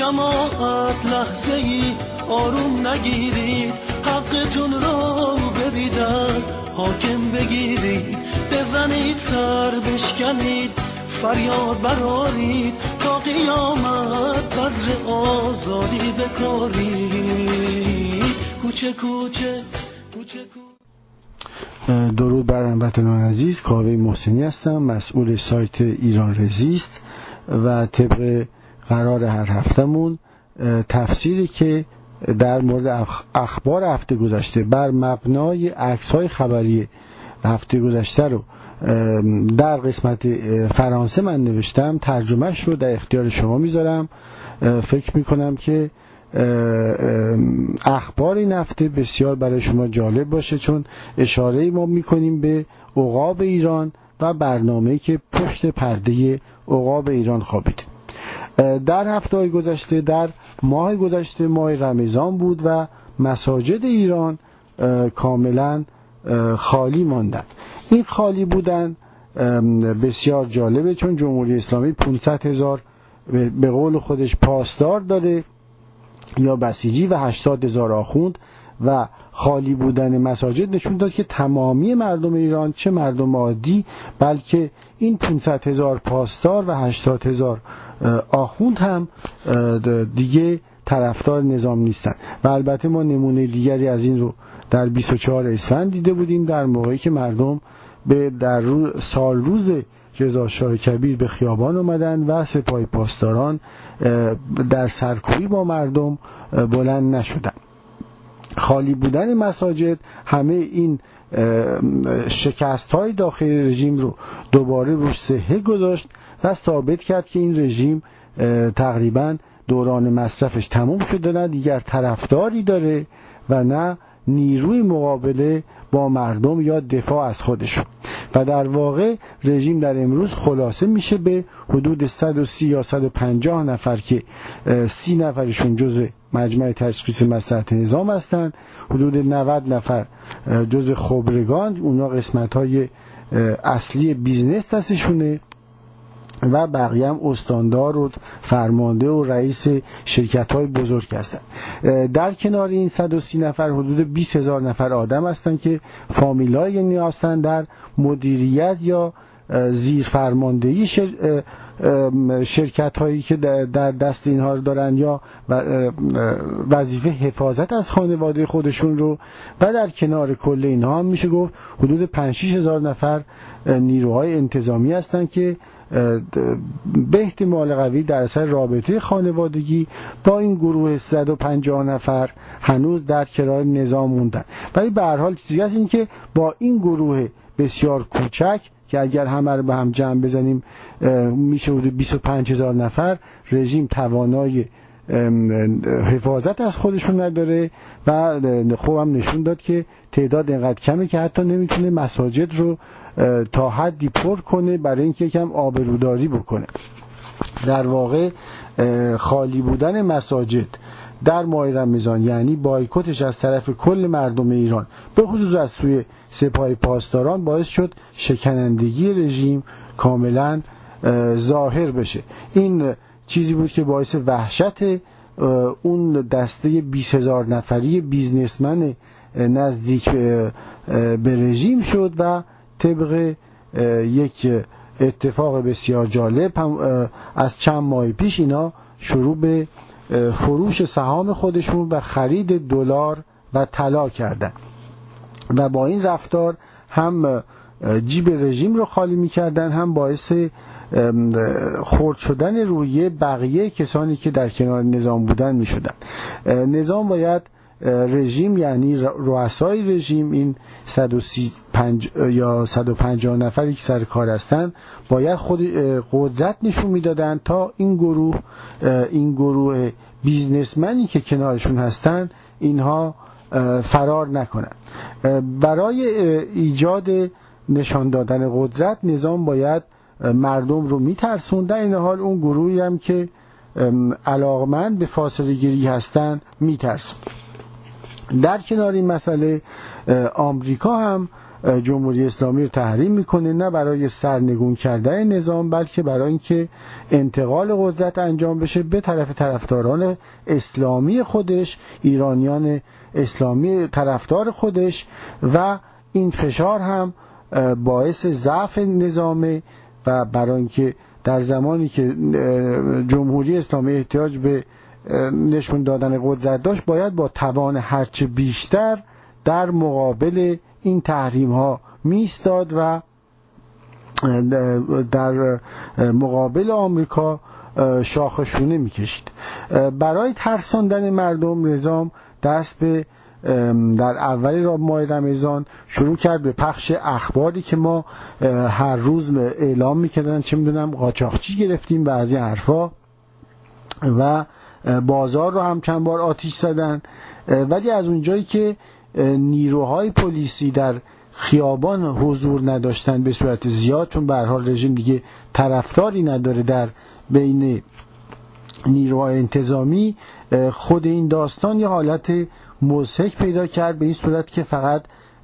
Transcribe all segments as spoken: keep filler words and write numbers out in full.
جماعت لحظه ای آروم نگیرید، حقتون رو برید از حاکم بگیرید، بزنید سر بشکنید فریاد برارید، تا قیامت بذر آزادی بکارید. کوچه کوچه کوچه کوچه. درود بر هموطنان عزیز، کاوه محسنی هستم، مسئول سایت ایران رزیست و طبق قرار هر هفتمون تفسیری که در مورد اخبار هفته گذشته بر مبنای عکس‌های خبری هفته گذشته رو در قسمت فرانسه من نوشتم، ترجمهش رو در اختیار شما میذارم. فکر میکنم که اخبار این هفته بسیار برای شما جالب باشه، چون اشاره ما میکنیم به عقاب ایران و برنامه‌ای که پشت پرده عقاب ایران خوابید. در هفته گذشته، در ماه گذشته ماه رمضان بود و مساجد ایران کاملا خالی ماندند. این خالی بودن بسیار جالبه، چون جمهوری اسلامی پانصد هزار به قول خودش پاسدار داره یا بسیجی و هشتاد هزار آخوند و خالی بودن مساجد نشون داد که تمامی مردم ایران، چه مردم عادی بلکه این پانصد هزار پاسدار و هشتاد هزار آخوند هم دیگه طرفدار نظام نیستن. و البته ما نمونه دیگری از این رو در بیست و چهار اسفند دیده بودیم، در موقعی که مردم به در روز سال روز رضا شاه کبیر به خیابان اومدن و سپاه پاسداران در سرکوبی با مردم بلند نشدن. خالی بودن مساجد همه این شکست های داخل رژیم رو دوباره روش صحه گذاشت و ثابت کرد که این رژیم تقریبا دوران مصرفش تموم شده، نه دیگر طرفداری داره و نه نیروی مقابله با مردم یا دفاع از خودشون. و در واقع رژیم در امروز خلاصه میشه به حدود صد و سی یا صد و پنجاه نفر که سی نفرشون جزء مجمع تشخیص مصلحت نظام هستن، حدود نود نفر جزء خبرگان، اونا قسمت‌های اصلی بیزنس دستشونه و بقیه هم استاندار و فرمانده و رئیس شرکت‌های بزرگ هستن. در کنار این صد و سی نفر حدود بیست هزار نفر آدم هستن که فامیلای نیازن در مدیریت یا زیر فرماندهی شر... شرکت هایی که در دست اینها دارن یا وظیفه حفاظت از خانواده خودشون رو. و در کنار کل اینها هم میشه گفت حدود پنج شش هزار نفر نیروهای انتظامی هستن که به احتمال قوی در اثر رابطه خانوادگی با این گروه صد و پنجاه نفر هنوز در کنار نظام موندن. ولی به هر حال چیزی هست این که با این گروه بسیار کوچک که اگر همه رو به هم جمع بزنیم میشه حدود بیست و پنج هزار نفر، رژیم توانای حفاظت از خودشون نداره و خوب هم نشون داد که تعداد اینقدر کمه که حتی نمیتونه مساجد رو تا حدی پر کنه برای اینکه یکم آبروداری بکنه. در واقع خالی بودن مساجد در ماه رمضان یعنی بایکوتش از طرف کل مردم ایران به خصوص از سوی سپاه پاسداران باعث شد شکنندگی رژیم کاملا ظاهر بشه. این چیزی بود که باعث وحشت اون دسته بیست هزار نفری بیزنسمن نزدیک به رژیم شد و طبق یک اتفاق بسیار جالب از چند ماه پیش اینا شروع به فروش سهام خودشون و خرید دلار و طلا کردن و با این رفتار هم جیب رژیم رو خالی می‌کردن، هم باعث خرد شدن روحیه بقیه کسانی که در کنار نظام بودن می‌شدن. نظام باید رژیم یعنی رؤسای رژیم، این صد و سی یا صد و پنجاه نفری که سر کار هستن، باید خود قدرت نشون میدادن تا این گروه این گروه بیزنسمنی که کنارشون هستن اینها فرار نکنن. برای ایجاد نشان دادن قدرت نظام باید مردم رو میترسون، در این حال اون گروهی هم که علاقمند به فاصله گیری هستن میترسون. در کنار این مسئله آمریکا هم جمهوری اسلامی رو تحریم میکنه، نه برای سرنگون کردن نظام، بلکه برای اینکه انتقال قدرت انجام بشه به طرف طرفداران اسلامی خودش، ایرانیان اسلامی طرفدار خودش، و این فشار هم باعث ضعف نظامه و برای اینکه در زمانی که جمهوری اسلامی احتیاج به نشون دادن قدرت داشت، باید با توان هرچه بیشتر در مقابل این تحریم ها میستاد و در مقابل آمریکا شاخشونه میکشید. برای ترساندن مردم نظام دست به در اول ماه رمضان شروع کرد به پخش اخباری که ما هر روز اعلام میکردن، چه میدونم قاچاقچی گرفتیم و از این حرفا، و بازار رو هم چند بار آتیش زدن. ولی از اونجایی که نیروهای پلیسی در خیابان حضور نداشتن به صورت زیاد، چون به هر حال رژیم دیگه طرفداری نداره در بین نیروهای انتظامی، خود این داستان یه حالت مضحک پیدا کرد به این صورت که فقط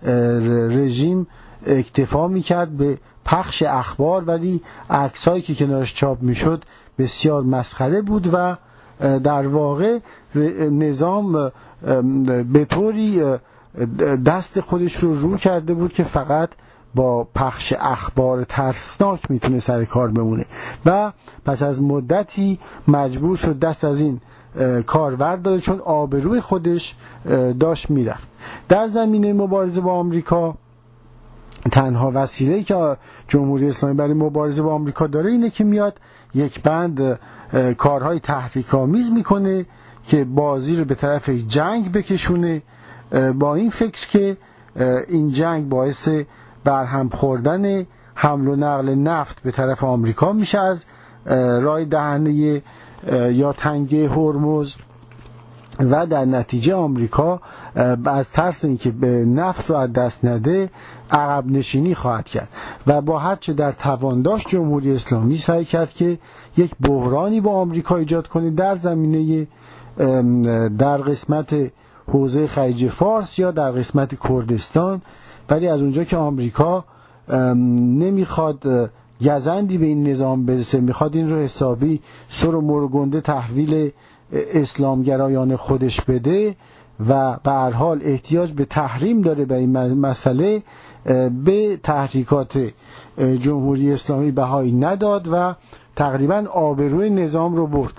رژیم اکتفا میکرد به پخش اخبار، ولی عکسایی که کنارش چاپ میشد بسیار مسخره بود و در واقع نظام به طوری دست خودش رو رو کرده بود که فقط با پخش اخبار ترسناک میتونه سر کار بمونه و پس از مدتی مجبور شد دست از این کار برداره، چون آبروی خودش داشت میرفت. در زمینه مبارزه با آمریکا تنها وسیله‌ای که جمهوری اسلامی برای مبارزه با آمریکا داره اینه که میاد یک بند کارهای تحریک‌آمیز میکنه که بازی رو به طرف جنگ بکشونه، با این فکر که این جنگ باعث برهم خوردن حمل و نقل نفت به طرف آمریکا میشه از راه دهنه یا تنگه هرمز، و در نتیجه آمریکا از ترس اینکه به نفت رو از دست نده عقب نشینی خواهد کرد و با هر چه در توان داشت جمهوری اسلامی سعی کرد که یک بحرانی با آمریکا ایجاد کنه در زمینه در قسمت حوزه خلیج فارس یا در قسمت کردستان. ولی از اونجا که آمریکا نمیخواد گزندی به این نظام برسه، میخواد این رو حسابی سر و مر و گنده تحویل اسلامگرایان خودش بده و به هر حال احتیاج به تحریم داره به این مسئله، به تحریکات جمهوری اسلامی بهایی نداد و تقریبا آبروی نظام رو برد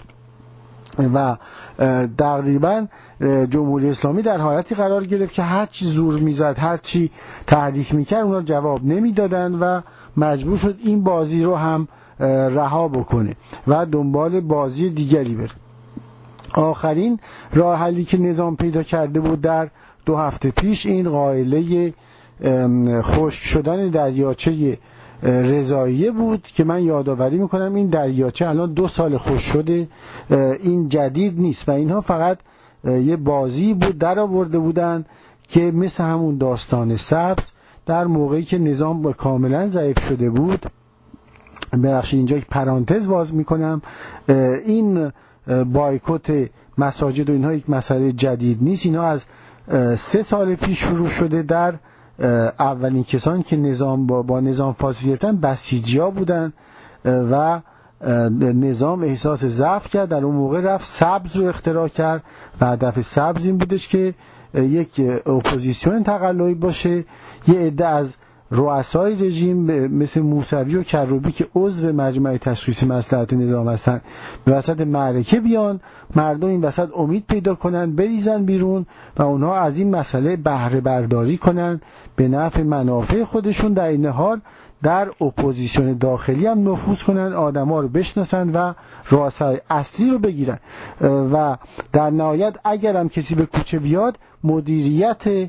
و تقریبا جمهوری اسلامی در حالتی قرار گرفت که هر چی زور میزد، هر چی تحریک میکرد اونا جواب نمیدادن و مجبور شد این بازی رو هم رها بکنه و دنبال بازی دیگری بره. آخرین راه حلی که نظام پیدا کرده بود در دو هفته پیش این قائله خشک شدن دریاچه رضاییه بود که من یادآوری میکنم این دریاچه الان دو سال خشک شده، این جدید نیست و اینها فقط یه بازی بود در آورده بودن که مثل همون داستان سبز در موقعی که نظام کاملا ضعیف شده بود. ببخشید اینجا یک پرانتز باز میکنم، این بایکوت مساجد و اینها یک مسئله جدید نیست، اینها از سه سال پیش شروع شده. در اولین کسانی که نظام با, با نظام فاصله گرفتن بسیجی‌ها بودن و نظام احساس ضعف کرد، در اون موقع رفت سبز رو اختراع کرد و هدف سبز این بودش که یک اپوزیسیون تقلبی باشه، یه عده از رؤسای رژیم مثل موسوی و کروبی که عضو مجمع تشخیص مصلحت نظام هستن به وسط معرکه بیان، مردم این وسط امید پیدا کنن، بریزن بیرون و اونها از این مسئله بهره برداری کنن به نفع منافع خودشون، در این حال در اپوزیسیون داخلی هم نفوذ کنن، آدما رو بشناسن و رؤسای اصلی رو بگیرن و در نهایت اگر هم کسی به کوچه بیاد مدیریت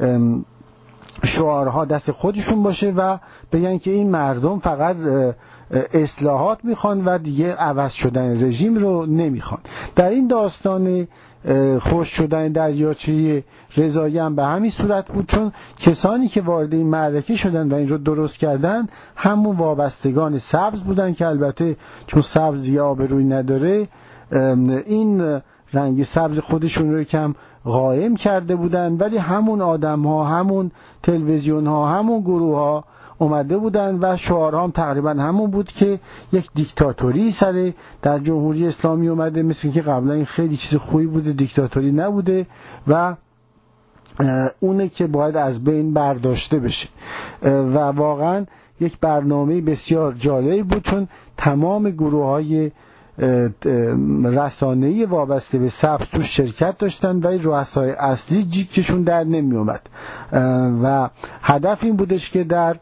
شعارها دست خودشون باشه و بگن که این مردم فقط اصلاحات میخوان و دیگه عوض شدن رژیم رو نمیخوان. در این داستان خشک شدن دریاچه رضایی هم به همین صورت بود، چون کسانی که وارد این معرکه شدن و این رو درست کردن همون وابستگان سبز بودن که البته چون سبز یا آبرویی نداره این رنگ سبز خودشون رو کم قائم کرده بودن، ولی همون آدم ها، همون تلویزیون ها، همون گروه ها اومده بودن و شعارها هم تقریبا همون بود که یک دیکتاتوری سر در جمهوری اسلامی اومده، مثل که قبلا این خیلی چیز خوبی بوده، دیکتاتوری نبوده و اونه که باید از بین برداشته بشه. و واقعا یک برنامه بسیار جالب بود، چون تمام گروه های رسانه‌ای وابسته به سبز تو شرکت داشتن، ولی رؤسای اصلی جیکشون در نمی اومد و هدف این بودش که در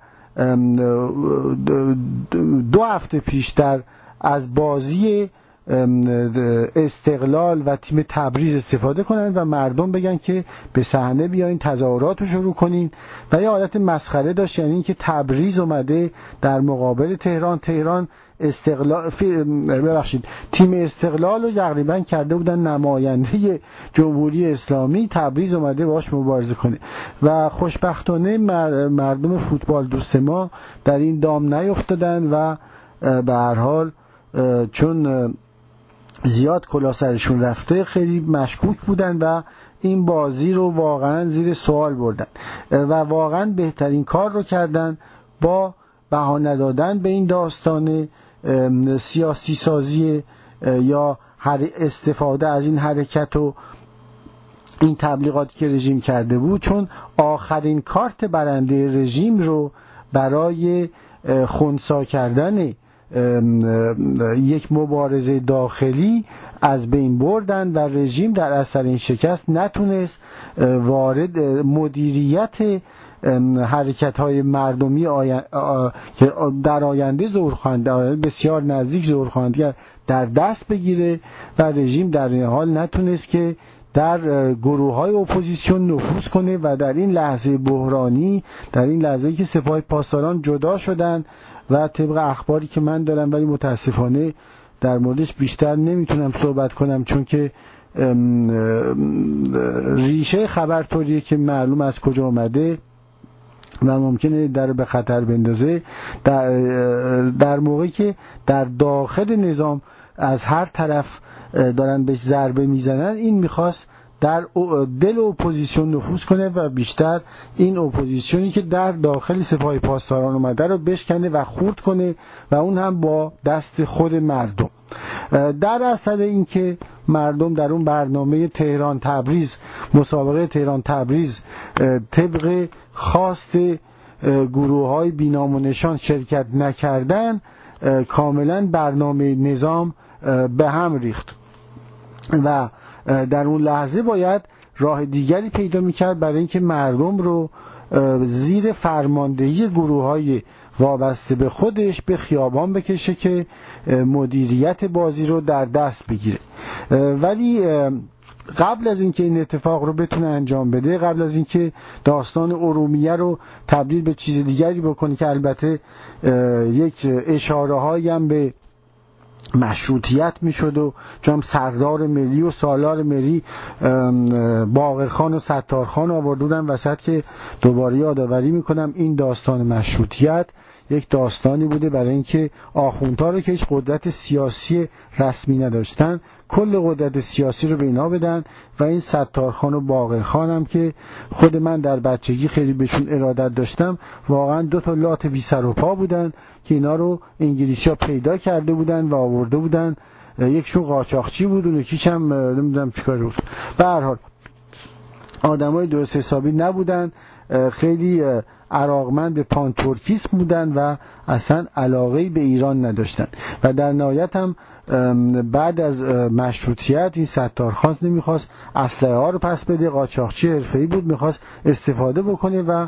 دو هفته پیشتر از بازی استقلال و تیم تبریز استفاده کنن و مردم بگن که به صحنه بیاین تظاهرات رو شروع کنین و یه حالت مسخره داشت، یعنی اینکه تبریز اومده در مقابل تهران، تهران استقلال ببخشید تیم استقلال رو تقریبا کرده بودن نماینده جمهوری اسلامی، تبریز اومده باهاش مبارزه کنه و خوشبختانه مردم فوتبال دوست ما در این دام نیفتادن و به هر حال چون زیاد کلا سرشون رفته خیلی مشکوک بودن و این بازی رو واقعا زیر سوال بردن و واقعا بهترین کار رو کردن با بهانه دادن به این داستان سیاسی سازی یا استفاده از این حرکت و این تبلیغاتی که رژیم کرده بود، چون آخرین کارت برنده رژیم رو برای خنثی کردن یک مبارزه داخلی از بین بردن و رژیم در اثر این شکست نتونست وارد مدیریت حرکت های مردمی آین... آ... که در آینده ظهور خواهند بسیار نزدیک ظهور خواهند در دست بگیره و رژیم در این حال نتونست که در گروه های اپوزیسیون نفوذ کنه و در این لحظه بحرانی، در این لحظه‌ای که سپاه پاسداران جدا شدن و طبق اخباری که من دارم ولی متاسفانه در موردش بیشتر نمیتونم صحبت کنم چون که ریشه خبر طوریه که معلوم از کجا اومده و ممکنه در به خطر بندازه، در, در موقعی که در داخل نظام از هر طرف دارن بهش ضربه میزنن، این میخواست در دل اپوزیسیون نفوذ کنه و بیشتر این اپوزیسیونی که در داخل سپاه پاسداران اومده رو بشکنه و خورد کنه و اون هم با دست خود مردم. در اصل این که مردم در اون برنامه تهران تبریز، مسابقه تهران تبریز طبق خواست گروه های بینام و نشان شرکت نکردن، کاملا برنامه نظام به هم ریخت و در اون لحظه باید راه دیگری پیدا میکرد برای اینکه مردم رو زیر فرماندهی گروه های وابسته به خودش به خیابان بکشه که مدیریت بازی رو در دست بگیره. ولی قبل از اینکه این اتفاق رو بتونه انجام بده، قبل از اینکه داستان ارومیه رو تبدیل به چیز دیگری بکنه که البته یک اشاره هایی هم به مشروطیت میشد و چون سردار ملی و سالار ملی باقرخان و ستارخان آوردودن وسط که دوباره یادآوری میکنم این داستان مشروطیت یک داستانی بوده برای اینکه آخوندها رو که هیچ قدرت سیاسی رسمی نداشتن کل قدرت سیاسی رو به اینا بدن و این ستارخان و باقرخان هم که خود من در بچگی خیلی بهشون ارادت داشتم، واقعا دو تا لات بی سر و پا بودن که اینا رو انگلیسی ها پیدا کرده بودن و آورده بودن. یکشون قاچاقچی بود و یکیش هم نمیدونم چیکار بود. به هر حال آدمای درست حسابی نبودن، خیلی علاقمند به پانتورکیسم بودن و اصلا علاقه‌ای به ایران نداشتن و در نهایت هم بعد از مشروطیت این ستارخان نمیخواست اسلحه ها رو پس بده، قاچاقچی حرفه‌ای بود، میخواست استفاده بکنه و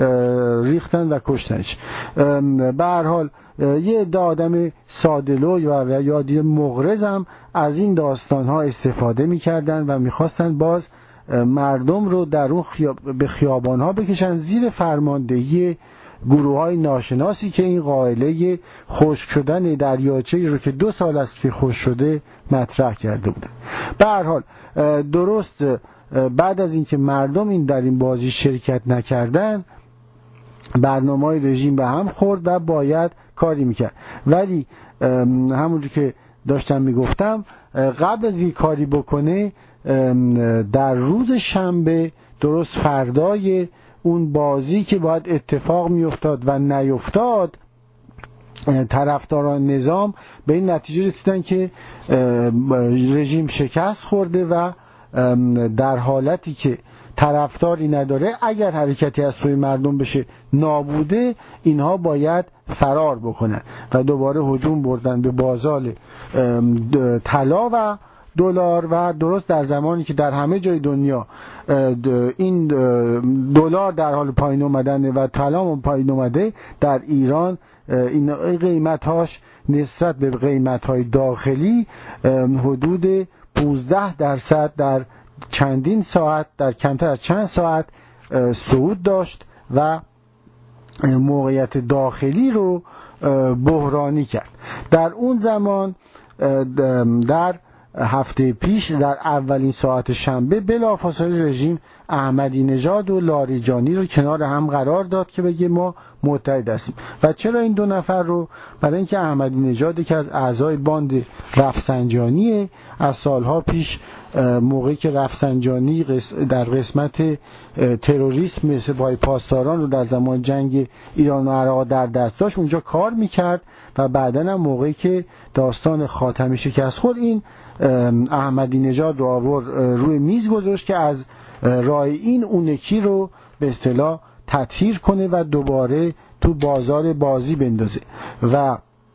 ریختن و کشتنش. به هر حال یه عده آدم ساده‌لوی و یادی مغرض هم از این داستان ها استفاده میکردن و میخواستن باز مردم رو در اون خیاب... به خیابان ها بکشن زیر فرماندهی گروه های ناشناسی که این قائله خشک شدن دریاچه‌ای رو که دو سال است که خشک شده مطرح کرده بودن. به هر حال درست بعد از اینکه مردم این در این بازی شرکت نکردن، برنامه‌های رژیم به هم خورد و باید کاری میکرد. ولی همونجور که داشتم میگفتم قبل از این کاری بکنه در روز شنبه درست فردای اون بازی که باید اتفاق میافتاد و نیفتاد طرفداران نظام به این نتیجه رسیدن که رژیم شکست خورده و در حالتی که طرفداری نداره اگر حرکتی از سوی مردم بشه نابوده اینها باید فرار بکنن و دوباره هجوم بردن به بازار طلا و دلار و درست در زمانی که در همه جای دنیا این دلار در حال پایین اومدن و طلا پایین اومده در ایران این قیمتاش نسبت به قیمت‌های داخلی حدود پانزده درصد در چندین ساعت در کمتر از چند ساعت صعود داشت و موقعیت داخلی رو بحرانی کرد. در اون زمان در هفته پیش در اولین ساعت شنبه بلافاصله رژیم احمدی نژاد و لاریجانی رو کنار هم قرار داد که بگه ما متحد هستیم. و چرا این دو نفر رو؟ برای اینکه احمدی نژاد که از اعضای باند رفسنجانی از سالها پیش موقعی که رفسنجانی در قسمت تروریسم سپاه پاسداران رو در زمان جنگ ایران و عراق در دست داشت اونجا کار میکرد و بعدن هم موقعی که داستان خاتمی شکست خورد این احمدی نژاد رو آورد روی میز گذاشت که از راه این اونکی رو به اصطلاح تطهیر کنه و دوباره تو بازار بازی بندازه. و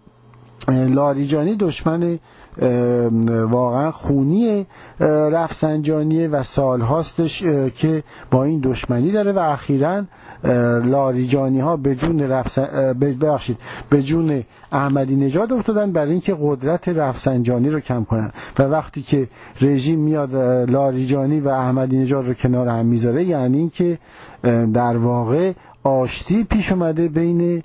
لاریجانی دشمن واقعا خونی رفسنجانیه و سال هاستش که با این دشمنی داره و اخیراً لاریجانی ها به جون رفسن... ببخشید به جون احمدی نژاد افتادن برای اینکه قدرت رفسنجانی رو کم کنن و وقتی که رژیم میاد لاریجانی و احمدی نژاد رو کنار هم میذاره یعنی اینکه در واقع آشتی پیش اومده بین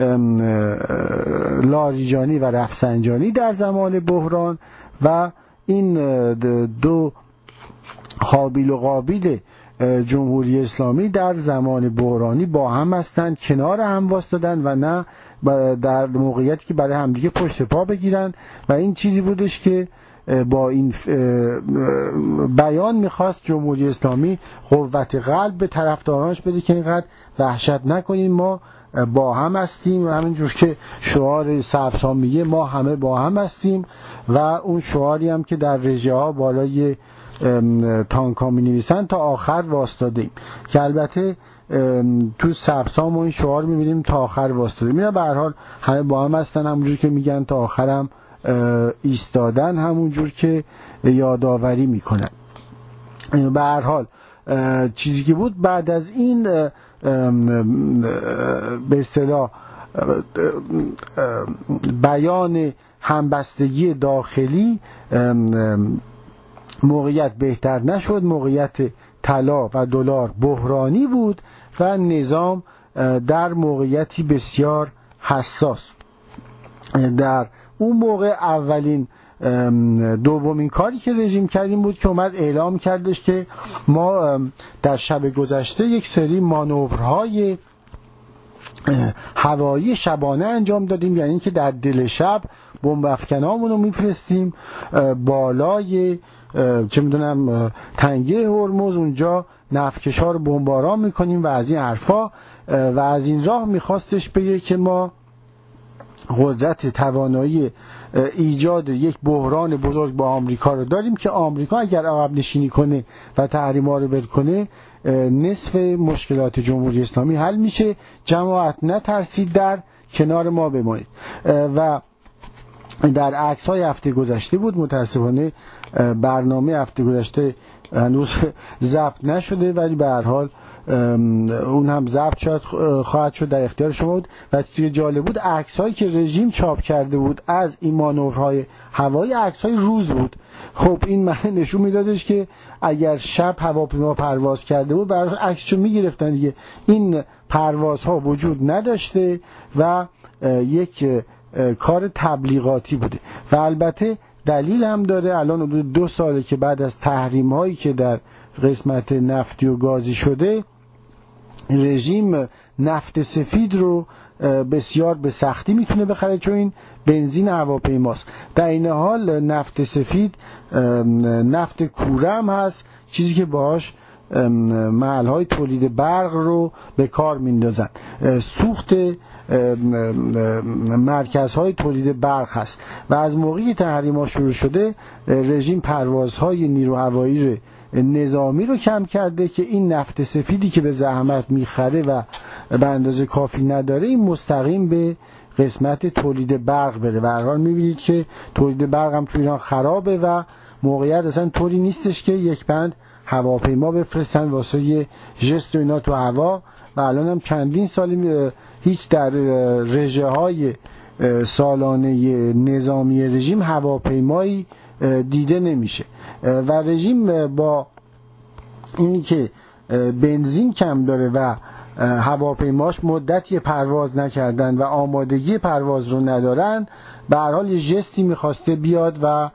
لاریجانی و رفسنجانی در زمان بحران و این دو حابیل و قابیل جمهوری اسلامی در زمان بحرانی با هم هستند، کنار هم واسطادن و نه در موقعیتی که برای همدیگه پشت پا بگیرن و این چیزی بودش که با این بیان میخواست جمهوری اسلامی قوت قلب به طرفدارانش بده که اینقدر وحشت نکنین، ما با هم هستیم، همینجور که شعار سبزها میگه ما همه با هم هستیم و اون شعاری هم که در رژه ها بالای تانک ها می نویسن تا آخر واسطادیم که البته تو سبزها ما این شعار میبینیم تا آخر واسطادیم. اینا به هر حال همه با هم هستن، همونجور که میگن تا آخرم ایستادن، همونجور که یادآوری میکنن. به هر حال چیزی که بود بعد از این به اصطلاح بیان همبستگی داخلی موقعیت بهتر نشد، موقعیت طلا و دلار بحرانی بود و نظام در موقعیتی بسیار حساس. در اون موقع اولین دومین کاری که رژیم کردیم بود که اومد اعلام کردش که ما در شب گذشته یک سری مانورهای هوایی شبانه انجام دادیم، یعنی که در دل شب بمب افکنامون رو میفرستیم بالای چه میدونم تنگه هرمز، اونجا نفتکشا رو بمباران میکنیم و از این حرفا و از این راه میخواستش بگه که ما قدرت توانایی ایجاد یک بحران بزرگ با آمریکا رو داریم که آمریکا اگر عقب نشینی کنه و تحریم‌ها رو ول کنه نصف مشکلات جمهوری اسلامی حل میشه، جماعت نترسید در کنار ما بمانید. و در عکس‌های هفته گذشته بود، متاسفانه برنامه هفته گذشته هنوز ضبط نشده ولی به هر حال اون هم ضبط شد خواهد شد، در اختیار شما بود. و چیزی جالب بود عکس‌هایی که رژیم چاپ کرده بود از این مانورهای هوایی عکس‌های روز بود. خب این معنی نشون میدادش که اگر شب هواپیما پرواز کرده بود برای عکسشو میگرفتن دیگه. این پروازها وجود نداشته و یک کار تبلیغاتی بوده و البته دلیل هم داره. الان حدود دو ساله که بعد از تحریم هایی که در قسمت نفتی و گازی شده رژیم نفت سفید رو بسیار به سختی میتونه بخره، چون این بنزین هواپیماست. در این حال نفت سفید، نفت کوره هم هست، چیزی که باهاش محل‌های تولید برق رو به کار میندازن. سوخت مرکزهای تولید برق هست و از موقعی که تحریم‌ها شروع شده رژیم پروازهای نیرو هوایی نظامی رو کم کرده که این نفت سفیدی که به زحمت میخره و به اندازه کافی نداره این مستقیم به قسمت تولید برق بره. و هر حال میبینید که تولید برق هم تو ایران خرابه و موقعیت اصلا طوری نیستش که یک بند هواپیما بفرستن واسه یه ژست و اینا تو هوا و الان هم چندین سالی هیچ در رژه های سالانه نظامی رژیم هواپیمایی دیده نمیشه و رژیم با اینی که بنزین کم داره و هواپیماش مدتی پرواز نکردن و آمادگی پرواز رو ندارن، به هر حال یه ژستی میخواسته بیاد و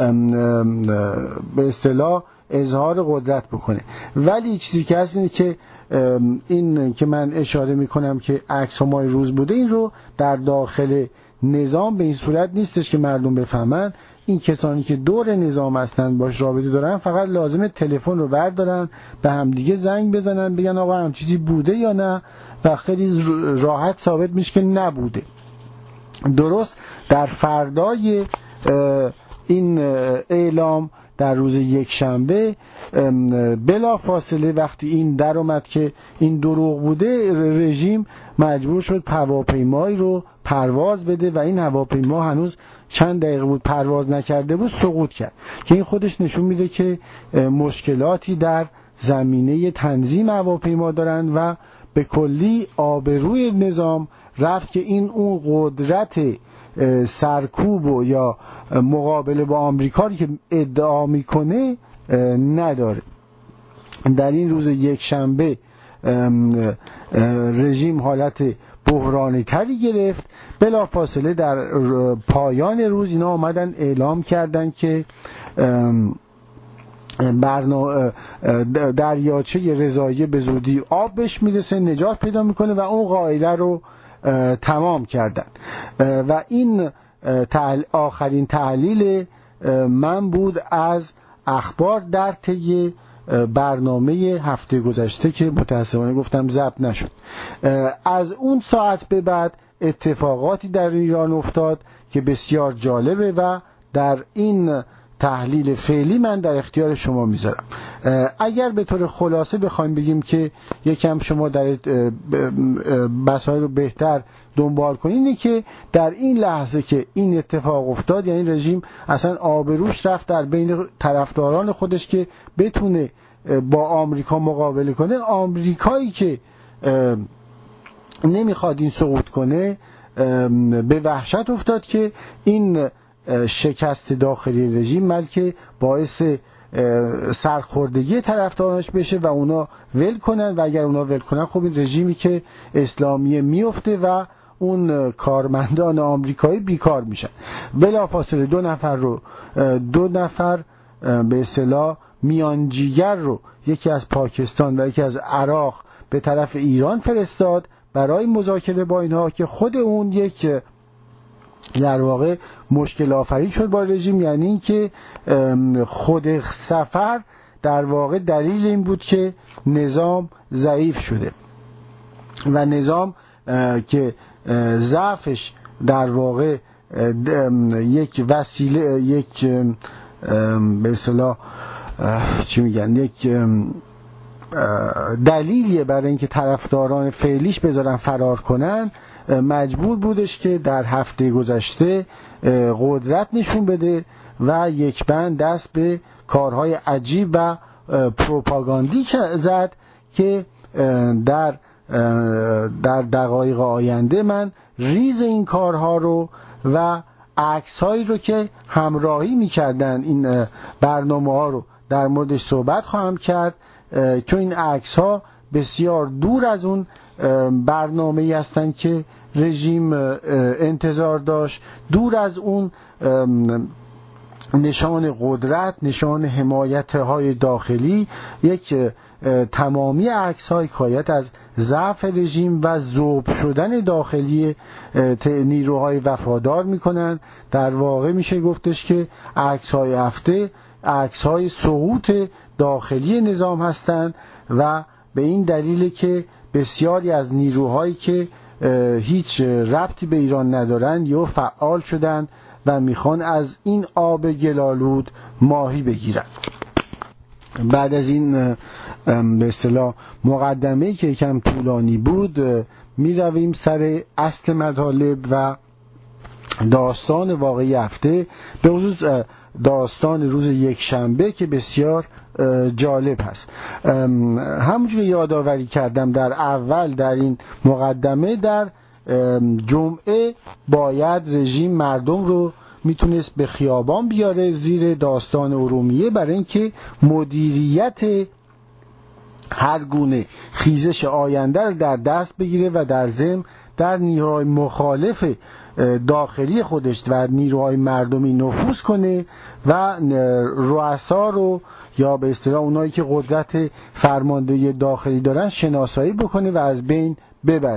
به اصطلاح اظهار قدرت بکنه. ولی چیزی که هست اینه که این که من اشاره میکنم که عکس همای روز بوده، این رو در داخل نظام به این صورت نیستش که مردم بفهمن. این کسانی که دور نظام هستن باش رابطه دارن فقط لازمه تلفن رو بردارن به همدیگه زنگ بزنن بگن آقا هم چیزی بوده یا نه و خیلی راحت ثابت میشه که نبوده. درست در فردای این اعلام در روز یک شنبه بلا فاصله وقتی این در اومد که این دروغ بوده، رژیم مجبور شد هواپیمایی رو پرواز بده و این هواپیما هنوز چند دقیقه بود پرواز نکرده بود سقوط کرد، که این خودش نشون میده که مشکلاتی در زمینه تنظیم هواپیما دارن و به کلی آبروی نظام رفت که این اون قدرت سرکوب و یا مقابله با آمریکا که ادعا میکنه نداره. در این روز یک شنبه رژیم حالت بحرانی تری گرفت. بلا فاصله در پایان روز اینا آمدن اعلام کردن که برنامه دریاچه رضاییه به زودی آب بهش میرسه، نجات پیدا میکنه و اون قاعده رو تمام کردن. و این تحل... آخرین تحلیل من بود از اخبار در طی برنامه هفته گذشته که متاسفانه گفتم ضبط نشد. از اون ساعت به بعد اتفاقاتی در ایران افتاد که بسیار جالبه و در این تحلیل فعلی من در اختیار شما میذارم. اگر به طور خلاصه بخوایم بگیم که یکم شما در مسائل رو بهتر دنبال کنید، اینه که در این لحظه که این اتفاق افتاد، یعنی رژیم اصلا آبروش رفت در بین طرفداران خودش که بتونه با آمریکا مقابله کنه. آمریکایی که نمیخواد این سقوط کنه به وحشت افتاد که این شکست داخلی رژیم بلکه باعث سرخوردگی طرفدارانش بشه و اونا ول کنن، و اگر اونا ول کنن خب این رژیمی که اسلامیه میفته و اون کارمندان آمریکایی بیکار میشن. بلافاصله دو نفر رو دو نفر به اصطلاح میانجیگر رو، یکی از پاکستان و یکی از عراق، به طرف ایران فرستاد برای مذاکره با اینها که خود اون یک در واقع مشکل آفرین شد با رژیم. یعنی این که خود سفر در واقع دلیل این بود که نظام ضعیف شده و نظام که ضعفش در واقع یک وسیله یک به اصطلاح چی میگن یک دلیلیه برای اینکه طرفداران فعلیش بذارن فرار کنن، مجبور بودش که در هفته گذشته قدرت نشون بده و یک بند دست به کارهای عجیب و پروپاگاندی زد که در در دقایق آینده من ریز این کارها رو و عکس‌هایی رو که همراهی می‌کردن این برنامه‌ها رو در موردش صحبت خواهم کرد، چون این عکس‌ها بسیار دور از اون برنامه‌ای هستن که رژیم انتظار داشت، دور از اون نشان قدرت، نشان حمایت های داخلی. یک تمامی عکس های حکایت از ضعف رژیم و ذوب شدن داخلی نیروهای وفادار میکنن. در واقع میشه گفتش که عکس‌های هفته عکس‌های سقوط داخلی نظام هستند و به این دلیل که بسیاری از نیروهایی که هیچ ربطی به ایران ندارن یا فعال شدن و میخوان از این آب گلالود ماهی بگیرن. بعد از این به اصطلاح مقدمه‌ای که یکم طولانی بود، میرویم سر اصل مطالب و داستان واقعی هفته، به خصوص داستان روز یک شنبه که بسیار جالب هست. همونجور که یادآوری کردم در اول در این مقدمه، در جمعه باید رژیم مردم رو میتونست به خیابان بیاره زیر داستان ارومیه برای اینکه مدیریت هر گونه خیزش آینده رو در دست بگیره و در ضمن در نیروهای مخالف داخلی خودش و نیروهای مردمی نفوذ کنه و رؤسا رو یا به اصطلاح اونایی که قدرت فرماندهی داخلی دارن شناسایی بکنه و از بین ببره.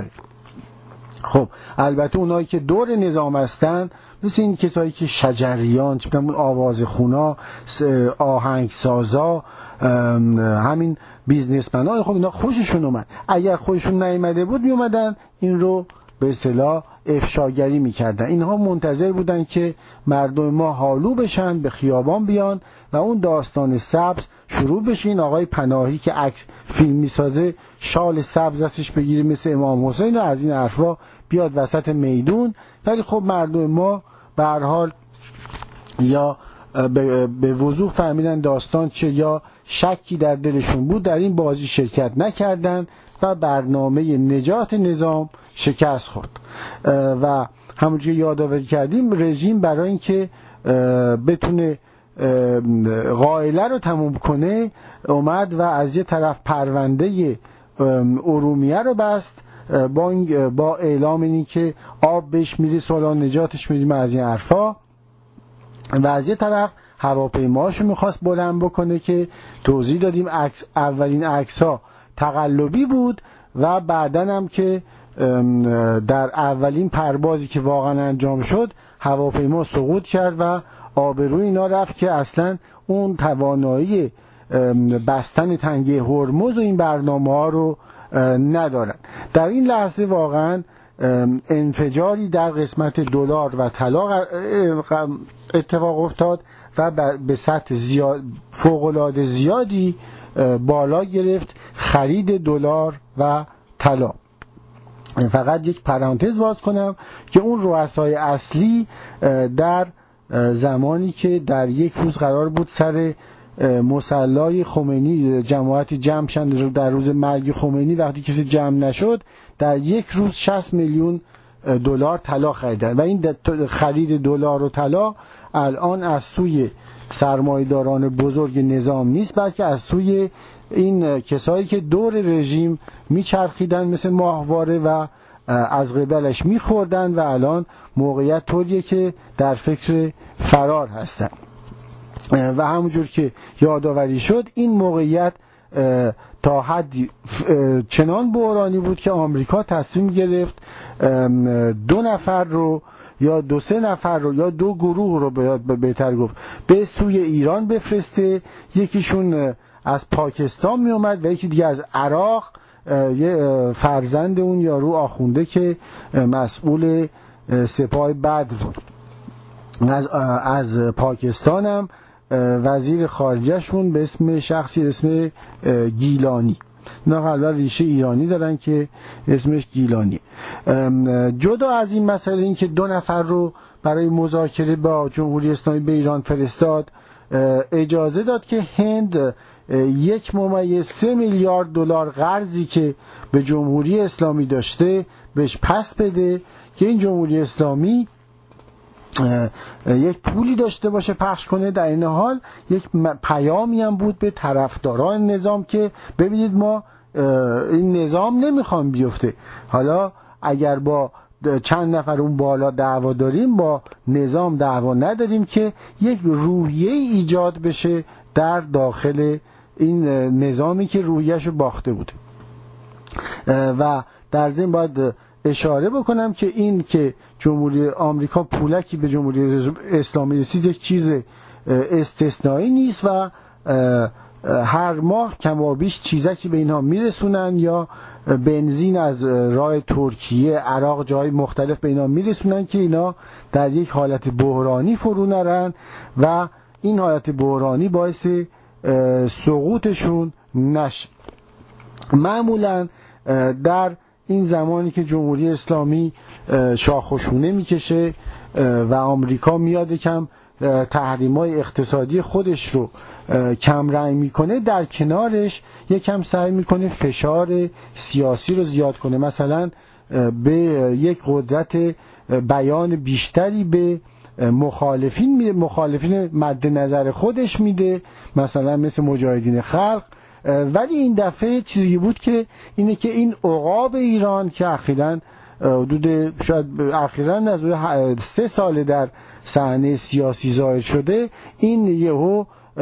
خب البته اونایی که دور نظام هستن، مثل این کسایی که شجریان، چه می‌دونم آوازخونا، آهنگسازا، همین بیزنسمن‌ها، خب اینا خوششون اومد. اگر خوششون نیامده بود میومدن این رو به اصطلاح افشاگری میکردن. اینها منتظر بودن که مردم ما حالو بشن، به خیابان بیان و اون داستان سبز شروع بشه. این آقای پناهی که عکس فیلم میسازه شال سبز دستش بگیره مثل امام حسین و از این حرفا بیاد وسط میدون. ولی خب مردم ما به هر حال یا به وضوح فهمیدن داستان چه یا شکی در دلشون بود، در این بازی شرکت نکردن و برنامه نجات نظام شکست خورد. و همونجوری که یادآوری کردیم، رژیم برای اینکه بتونه غائله رو تموم کنه اومد و از یه طرف پرونده ارومیه رو بست با, با اعلام اینی که آب بهش میری سالا نجاتش میدیم از این حرفا، و از یه طرف هواپیماشو میخواست بلند بکنه که توضیح دادیم عکس اولین عکس ها تقلبی بود و بعدن هم که در اولین پروازی که واقعا انجام شد هواپیما سقوط کرد و آبروی اینا رفت که اصلا اون توانایی بستن تنگه هرمز و این برنامه ها رو ندارن. در این لحظه واقعا انفجاری در قسمت دلار و طلا اتفاق افتاد و به سطح زیاد فوق‌العاده زیادی بالا گرفت خرید دلار و طلا. فقط یک پرانتز باز کنم که اون رؤسای اصلی در زمانی که در یک روز قرار بود سر مصلی خمینی جماعتی جمع شدن در روز مرگ خمینی، وقتی کسی جمع نشد در یک روز شصت میلیون دلار طلا خریدن و این خرید دلار و طلا الان از سوی سرمایه‌داران بزرگ نظام نیست، بلکه از سوی این کسایی که دور رژیم میچرخیدن مثل ماهواره و از قبلش میخوردن و الان موقعیت طوریه که در فکر فرار هستن. و همونجور که یادآوری شد این موقعیت تا حدی چنان بحرانی بود که آمریکا تصمیم گرفت دو نفر رو یا دو سه نفر رو یا دو گروه رو بهتر گفت به سوی ایران بفرسته. یکیشون از پاکستان می اومد و یکی دیگه از عراق، یه فرزند اون یارو آخونده که مسئول سپاه بدر بود. از, از پاکستان هم وزیر خارجهشون به اسم شخصی اسم گیلانی، نه قبلا ریشه ایرانی دارن که اسمش گیلانی. جدا از این مسئله این که دو نفر رو برای مذاکره با جمهوری اسلامی به ایران فرستاد، اجازه داد که هند یک ممیز سه میلیارد دلار قرضی که به جمهوری اسلامی داشته بهش پس بده که این جمهوری اسلامی یک پولی داشته باشه پخش کنه. در این حال یک پیامی هم بود به طرفداران نظام که ببینید ما این نظام نمیخوام بیفته، حالا اگر با چند نفر اون بالا دعوا داریم با نظام دعوا نداریم، که یک روحیه ایجاد بشه در داخل این نظامی که روحیه‌شو باخته بود. و در ضمن باید اشاره بکنم که این که جمهوری آمریکا پولکی به جمهوری اسلامی رسید یک چیز استثنایی نیست و هر ماه کم و بیش چیزکی به اینها میرسونن یا بنزین از راه ترکیه، عراق، جای مختلف به اینا میرسونن که اینا در یک حالت بحرانی فرو نرن و این حالت بحرانی باعث سقوطشون نشه. معمولا در این زمانی که جمهوری اسلامی شاخوشونه میکشه و آمریکا میاد کم تحریم‌های اقتصادی خودش رو کم رنگ میکنه، در کنارش یکم سعی میکنه فشار سیاسی رو زیاد کنه، مثلا به یک قدرت بیان بیشتری به مخالفین میده، مخالفین مد نظر خودش میده، مثلا مثل مجاهدین خلق. ولی این دفعه چیزی بود که اینه که این عقاب ایران که اخیراً حدود شاید اخیراً از سه سال در صحنه سیاسی ظاهر شده، این یهو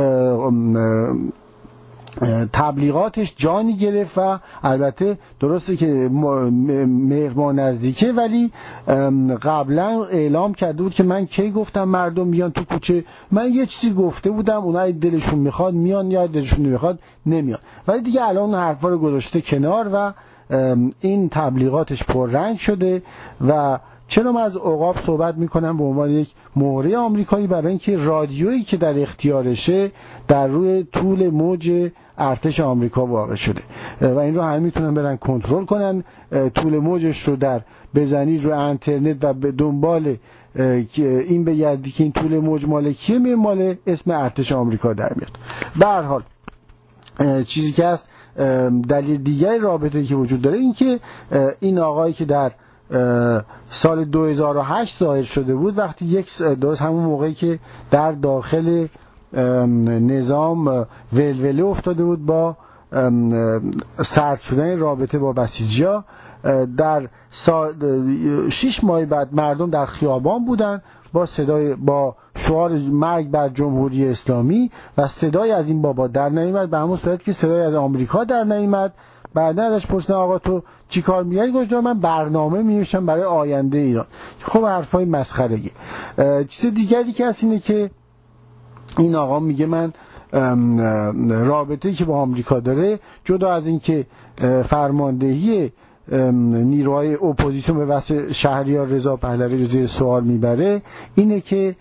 تبلیغاتش جانی گرفت و البته درسته که مهربان نزدیکه، ولی قبلا اعلام کرده بود که من کی گفتم مردم بیان تو کوچه، من یه چیزی گفته بودم، اونها دلشون میخواد میان یا دلشون نمیخواد نمیان، ولی دیگه الان حرفا رو گذاشته کنار و این تبلیغاتش پررنگ شده. و چرا من از عقاب صحبت میکنم به عنوان یک مهره آمریکایی؟ برای اینکه رادیویی که در اختیارشه در روی طول موج ارتش آمریکا واقع شده و این رو همه میتونن برن کنترل کنن، طول موجش رو در بزنی رو اینترنت و به دنبال این بگردی که این طول موج مال کیه، می مال اسم ارتش آمریکا در میاد. به هر حال چیزی که هست، دلیل دیگری رابطه‌ای که وجود داره این که این آقایی که در سال دو هزار و هشت ظاهر شده بود، وقتی یک درست همون موقعی که در داخل نظام ولوله افتاده بود با سرد شدن رابطه با بسیجی‌ها، در شش ماه بعد مردم در خیابان بودن با صدای با شعار مرگ بر جمهوری اسلامی و صدای از این بابا در نیامد، به همون صورت که صدای از آمریکا در نیامد. بعدا ازش پرسیدن آقا تو چی کار می‌کنی؟ گفت من برنامه می‌نویسم برای آینده ایران. خب حرفای مسخره‌ای. چیز دیگری که هست اینه که این آقا میگه من رابطه‌ای که با آمریکا داره، جدا از این که فرماندهی نیروهای اپوزیسیون به واسه شهریار رضا پهلوی رو زیر سوال میبره، اینه که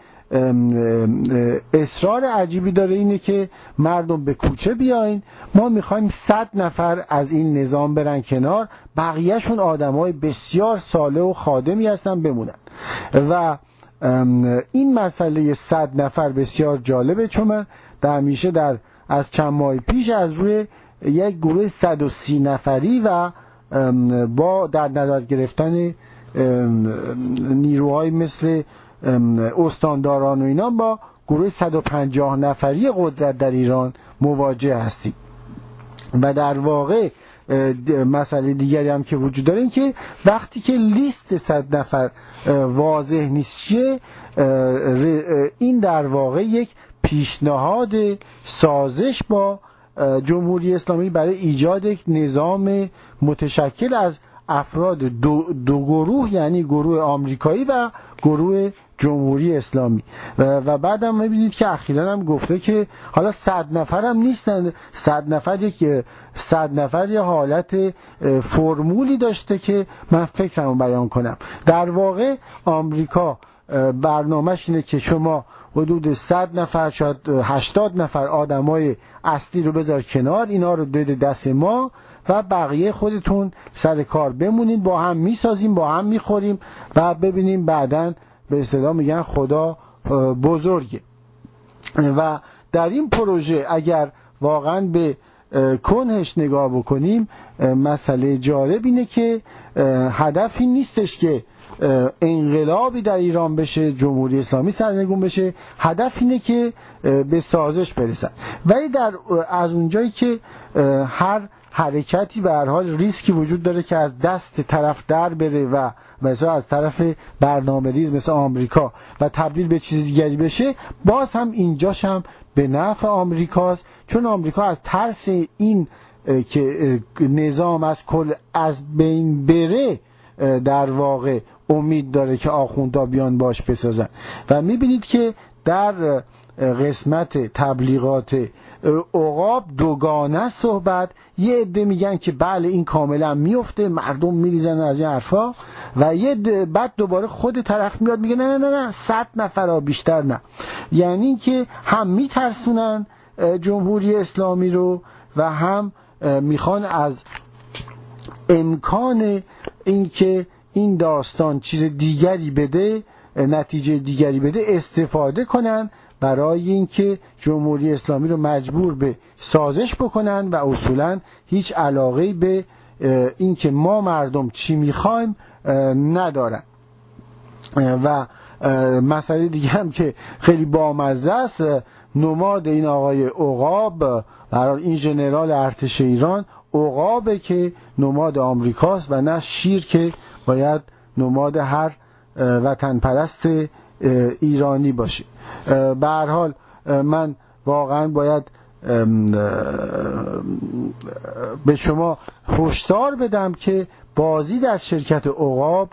اصرار عجیبی داره، اینه که مردم به کوچه بیاین، ما میخوایم صد نفر از این نظام برن کنار، بقیهشون آدمای بسیار صالح و خادمی هستن بمونن. و این مسئله صد نفر بسیار جالبه، چون من در همیشه در از چند ماه پیش از روی یک گروه صد و سی نفری و با در نظر گرفتن نیروهای مثل استانداران و اینا با گروه صد و پنجاه نفری قدرت در ایران مواجه هستیم. و در واقع مسئله دیگری هم که وجود داره این که وقتی که لیست صد نفر واضح نیست چیه، این در واقع یک پیشنهاد سازش با جمهوری اسلامی برای ایجاد یک نظام متشکل از افراد دو, دو گروه، یعنی گروه آمریکایی و گروه جمهوری اسلامی. و بعدم می‌بینید که اخیراً هم گفته که حالا صد نفر هم نیستن، صد نفر یک صد نفر یه حالت فرمولی داشته که من فکرمو بیان کنم. در واقع آمریکا برنامه‌اش اینه که شما حدود صد نفر شاید هشتاد نفر آدمای اصلی رو بذار کنار، اینا رو بده دست ما و بقیه خودتون سر کار بمونید، با هم میسازیم، با هم میخوریم و ببینیم بعداً به اصطلاح میگن خدا بزرگه. و در این پروژه اگر واقعاً به کنهش نگاه بکنیم، مسئله جالب اینه که هدفی نیستش که انقلابی در ایران بشه، جمهوری اسلامی سرنگون بشه، هدف اینه که به سازش برسن. ولی در از اونجایی که هر حرکتی به هر حال ریسکی وجود داره که از دست طرف در بره و مثلا از طرف برنامه‌ریز مثل آمریکا و تبدیل به چیز دیگری بشه، باز هم اینجاش هم به نفع آمریکاست، چون آمریکا از ترس این که نظام از کل از بین بره در واقع امید داره که آخوندها بیان باش بسازن. و میبینید که در قسمت تبلیغات عقاب دوگانه صحبت، یه عده میگن که بله این کاملا میفته، مردم میریزن از این حرفا، و یه بعد دوباره خود طرف میاد میگه نه نه نه صد نفر ها بیشتر نه. یعنی که هم میترسونن جمهوری اسلامی رو و هم میخوان از امکان این که این داستان چیز دیگری بده، نتیجه دیگری بده استفاده کنن برای اینکه جمهوری اسلامی رو مجبور به سازش بکنن و اصولا هیچ علاقه‌ای به اینکه ما مردم چی میخوایم ندارن. و مسئله دیگه هم که خیلی بامزه است، نماد این آقای عقاب، برای این ژنرال ارتش ایران، عقابه که نماد آمریکاست و نه شیر که باید نماد هر وطن پرست ایرانی باشه. به هر حال من واقعا باید به شما هشدار بدم که بازی در شرکت عقاب،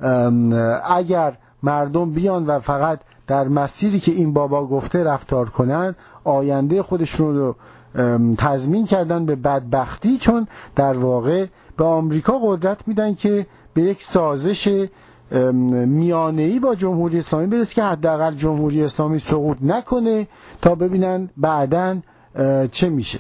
اگر مردم بیان و فقط در مسیری که این بابا گفته رفتار کنن، آینده خودشون رو تضمین کردن به بدبختی، چون در واقع به آمریکا قدرت میدن که به یک سازش میانه‌ای با جمهوری اسلامی برسه که حداقل جمهوری اسلامی سقوط نکنه تا ببینن بعداً چه میشه.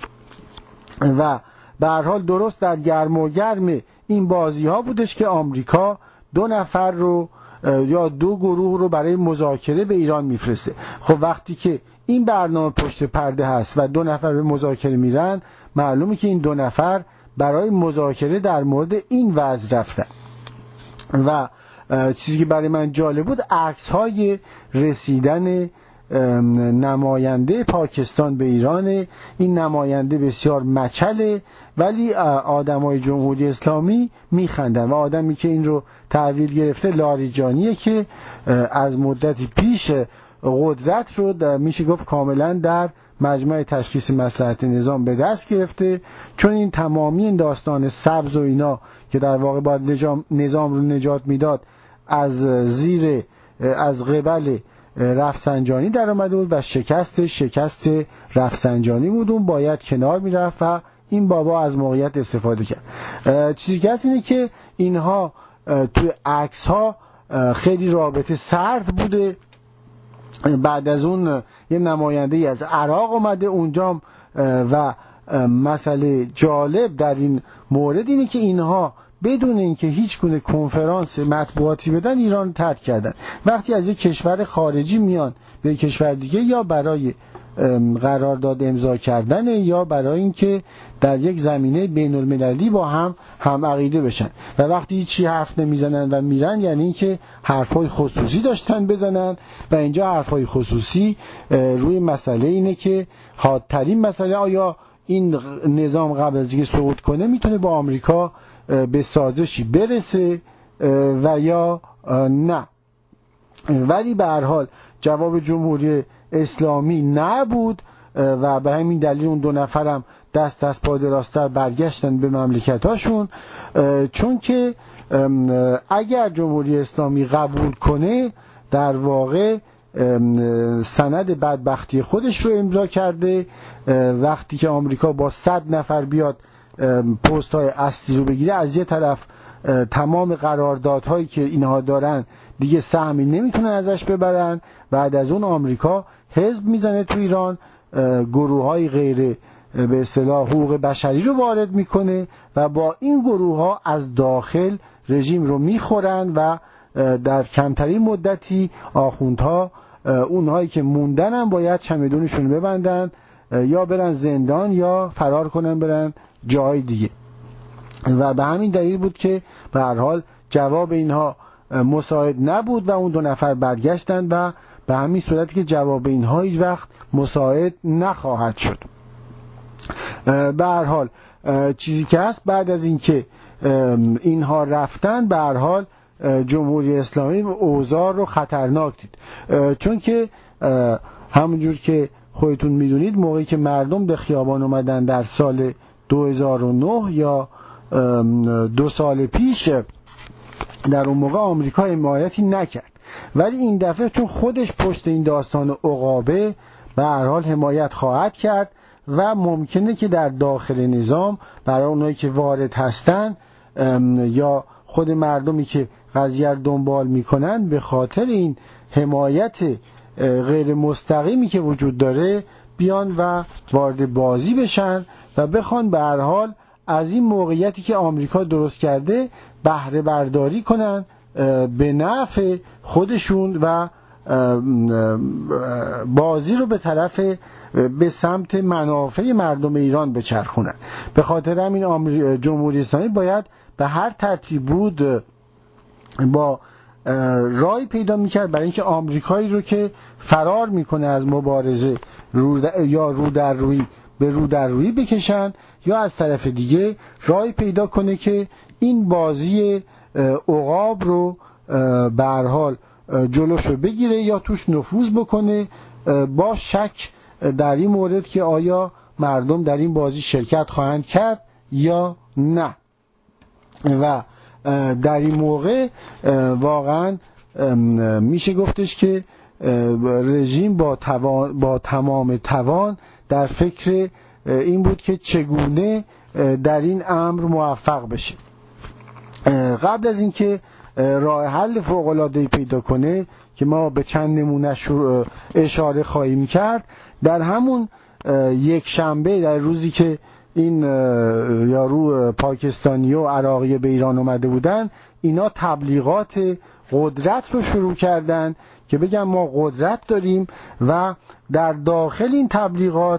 و به هر حال درست در گرم و گرم این بازی ها بودش که آمریکا دو نفر رو یا دو گروه رو برای مذاکره به ایران میفرسته. خب وقتی که این برنامه پشت پرده هست و دو نفر به مذاکره میرن، معلومه که این دو نفر برای مذاکره در مورد این وضع رفتن. و چیزی که برای من جالب بود عکس های رسیدن نماینده پاکستان به ایران. این نماینده بسیار مچله، ولی آدمای جمهوری اسلامی میخندن و آدمی که این رو تحویل گرفته لاریجانیه که از مدتی پیش قدرت رو میشه گفت کاملا در مجمع تشخیص مصلحت نظام به دست گرفته، چون این تمامی این داستان سبز و اینا که در واقع باید نظام رو نجات میداد از زیر از قبل رفسنجانی در آمده بود و شکست شکست رفسنجانی بود، اون باید کنار میرفت و این بابا از موقعیت استفاده کرد. چیزی که هست اینه که اینها توی عکس ها خیلی رابطه سرد بوده. بعد از اون یه نماینده از عراق اومده اونجا و مسئله جالب در این مورد اینه که اینها بدون اینکه هیچ گونه کنفرانس مطبوعاتی بدن ایران ترک کردن. وقتی از یک کشور خارجی میان به یک کشور دیگه، یا برای قرارداد امضا کردن یا برای اینکه در یک زمینه بین المللی با هم هم عقیده بشن، و وقتی هیچی حرف نمیزنن و میرن، یعنی اینکه حرفای خصوصی داشتن بزنن. و اینجا حرفای خصوصی روی مسئله اینه که حادترین مسئله آیا این نظام قبل از اینکه سقوط کنه میتونه با آمریکا به سازشی برسه و یا نه. ولی به هر حال جواب جمهوری اسلامی نبود و به همین دلیل اون دو نفرم دست دست پا دراستر برگشتن به مملکتاشون، چون که اگر جمهوری اسلامی قبول کنه در واقع سند بدبختی خودش رو امضا کرده. وقتی که آمریکا با صد نفر بیاد پست های اصلی رو بگیره، از یه طرف تمام قراردادهایی که اینها دارن دیگه سهمی نمیتونن ازش ببرن. بعد از اون آمریکا حزب میزنه تو ایران، گروه های غیر به اصطلاح حقوق بشری رو وارد میکنه و با این گروه ها از داخل رژیم رو میخورن و در کمترین مدتی آخوندها، اونهایی که موندن هم باید چمدونشون ببندن یا برن زندان یا فرار کنن برن جای دیگه. و به همین دلیل بود که به هر حال جواب اینها مساعد نبود و اون دو نفر برگشتن و به همین صورتی که جواب اینها هیچ وقت مساعد نخواهد شد. به هر حال چیزی که هست، بعد از اینکه اینها رفتن، به هر حال جمهوری اسلامی اوضاع رو خطرناک دید، چون که همونجور که خودتون میدونید موقعی که مردم به خیابان اومدن در سال دو هزار و نه یا دو سال پیش در اون موقع آمریکا حمایتی نکرد، ولی این دفعه چون خودش پشت این داستان عقابه به هر حال حمایت خواهد کرد و ممکنه که در داخل نظام برای اونایی که وارد هستن یا خود مردمی که قضیه رو دنبال میکنن به خاطر این حمایت غیر مستقیمی که وجود داره بیان و وارد بازی بشن و بخوان به هر حال از این موقعیتی که آمریکا درست کرده بهره برداری کنن به نفع خودشون و بازی رو به طرف به سمت منافع مردم ایران بچرخونن. به خاطر همین جمهوری اسلامی باید به هر ترتیب بود با رای پیدا میکرد برای اینکه آمریکایی رو که فرار میکنه از مبارزه رو یا رو در روی به رو در روی بکشن، یا از طرف دیگه رای پیدا کنه که این بازی عقاب رو به هر حال جلوشو بگیره یا توش نفوذ بکنه، با شک در این مورد که آیا مردم در این بازی شرکت خواهند کرد یا نه. و در این موقع واقعا میشه گفتش که رژیم با, توان با تمام توان در فکر این بود که چگونه در این امر موفق بشه. قبل از اینکه راه حل فوق‌العاده‌ای پیدا کنه که ما به چند نمونه اشاره خواهیم کرد، در همون یک شنبه در روزی که این یارو پاکستانی و عراقی به ایران اومده بودن، اینا تبلیغات قدرت رو شروع کردن که بگن ما قدرت داریم و در داخل این تبلیغات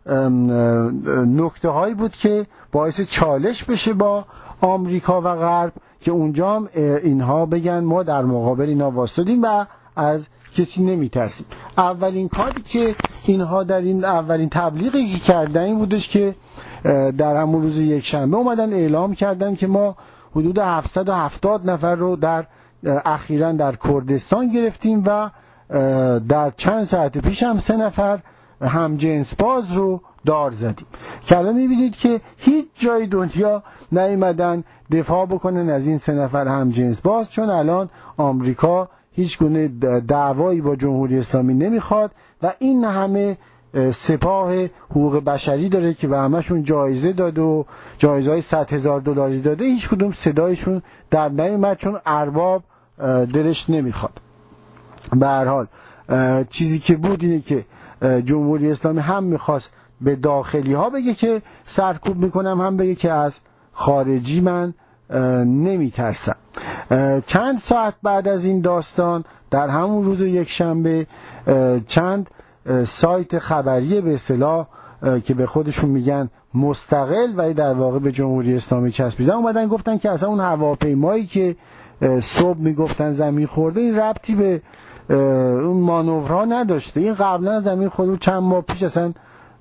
نکته هایی بود که باعث چالش بشه با آمریکا و غرب که اونجا هم اینها بگن ما در مقابل اینا واسطیم و از کسی نمیترسیم. اولین کاری که اینها در این اولین تبلیغی که کردن این بودش که در همون روز یک شنبه اومدن اعلام کردن که ما حدود هفتصد و هفتاد نفر رو در اخیراً در کردستان گرفتیم و در چند ساعت پیش هم سه نفر همجنس باز رو دار زدیم. که الان میبینید که هیچ جای دنیا نیومدن دفاع بکنن از این سه نفر همجنس باز، چون الان آمریکا هیچ گونه دعوایی با جمهوری اسلامی نمیخواد و این همه سپاه حقوق بشری داره که به همشون جایزه داد و جایزه های صد هزار دلاری داده، هیچ کدوم صدایشون در نیومد چون ارباب دلش نمیخواد. به هر حال چیزی که بود اینه که جمهوری اسلامی هم میخواست به داخلی ها بگه که سرکوب میکنم، هم بگه که از خارجی من نمیترسم. چند ساعت بعد از این داستان در همون روز یک شنبه چند سایت خبری به اصطلاح که به خودشون میگن مستقل ولی در واقع به جمهوری اسلامی چسبیدن اومدن گفتن که اصلا اون هواپیمایی که صبح میگفتن زمین خورده این ربطی به اون مانورها نداشته، این قبلا زمین خورده چند ماه پیش اصلا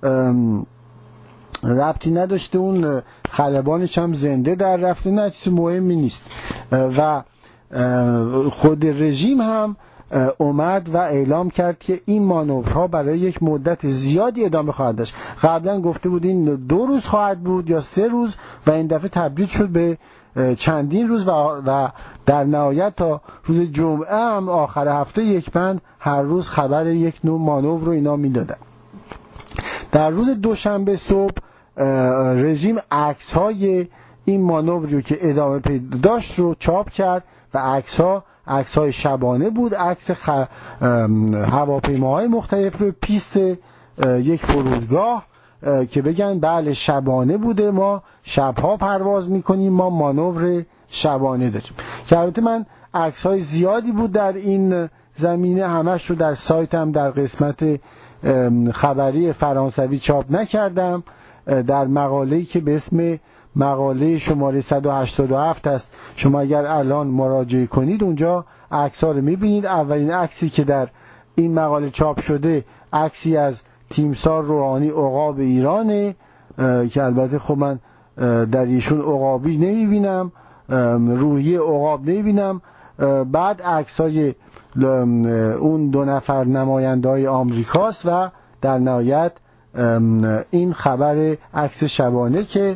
ربطی نداشته، اون خلبانش هم زنده در رفته، نه چیز مهمی نیست. و خود رژیم هم اومد و اعلام کرد که این مانورها برای یک مدت زیادی ادامه خواهد داشت. قبلا گفته بود این دو روز خواهد بود یا سه روز و این دفعه تبدیل شد به چندین روز و در نهایت تا روز جمعه هم آخر هفته یک بند هر روز خبر یک نوع مانور رو اینا میدادن. در روز دوشنبه صبح رژیم عکس های این مانوری رو که ادامه پیدا داشت رو چاپ کرد و عکس ها عکس های شبانه بود، عکس خ... هواپیماهای مختلف رو پیست یک فرودگاه که بگن بله شبانه بوده، ما شبها پرواز میکنیم، ما مانور شبانه داریم. که البته من عکس های زیادی بود در این زمینه، همش رو در سایتم در قسمت خبری فرانسوی چاپ نکردم، در مقاله‌ای که به اسم مقاله شماره صد و هشتاد و هفت است شما اگر الان مراجعه کنید اونجا عکس‌ها رو می‌بینید. اولین عکسی که در این مقاله چاپ شده عکسی از تیمسار روحانی عقاب ایرانه که البته خب من در ایشون عقابی نمی‌بینم، روحی عقاب نمی‌بینم. بعد عکس‌های اون دو نفر نماینده‌های آمریکاست و در نهایت این خبر عکس شبانه که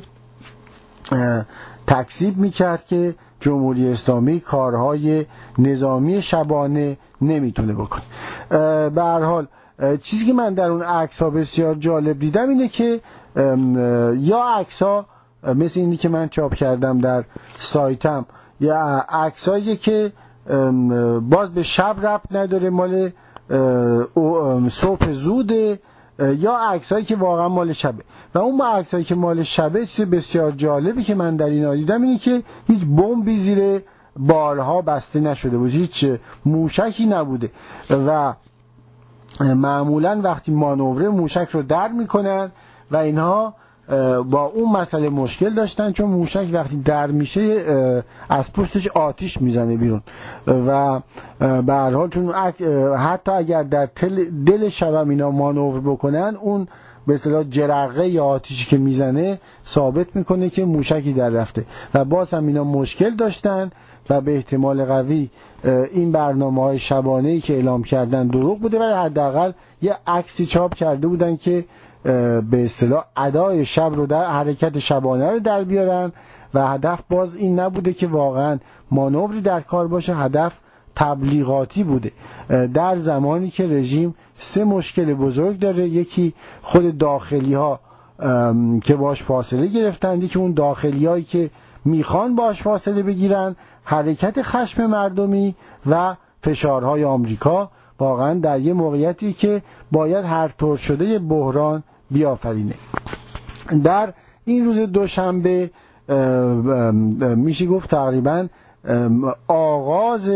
تکذیب میکرد که جمهوری اسلامی کارهای نظامی شبانه نمیتونه بکنه. به هر حال چیزی که من در اون عکس ها بسیار جالب دیدم اینه که یا عکس ها مثل اینی که من چاپ کردم در سایتم، یا عکس هایی که باز به شب ربط نداره، مال صبح زوده، یا عکسایی که واقعا مال شبه. و اون عکسایی که مال شبه چیز بسیار جالبی که من در اینا دیدم اینه که هیچ بمبی زیر بارها بسته نشده بود، هیچ موشکی نبوده و معمولا وقتی مانور موشک رو در میکنن و اینها با اون مسئله مشکل داشتن، چون موشک وقتی در میشه از پشتش آتش میزنه بیرون و به هر حال چون حتی اگر در دل شب اینا مانور بکنن، اون به اصطلاح جرقه یا آتشی که میزنه ثابت میکنه که موشکی در رفته و باز هم اینا مشکل داشتن و به احتمال قوی این برنامه‌های شبانه‌ای که اعلام کردن دروغ بوده، ولی حداقل یه عکسی چاپ کرده بودن که به اصطلاح ادای شب رو در حرکت شبانه رو در بیارن و هدف باز این نبوده که واقعا مانوری در کار باشه، هدف تبلیغاتی بوده در زمانی که رژیم سه مشکل بزرگ داره. یکی خود داخلی ها که باش فاصله گرفتن، یکی اون داخلی هایی که میخوان باش فاصله بگیرن، حرکت خشم مردمی و فشارهای آمریکا، واقعا در یه موقعیتی که باید هر طور شده بحران بیافرینه. در این روز دوشنبه میشه گفت تقریبا آغاز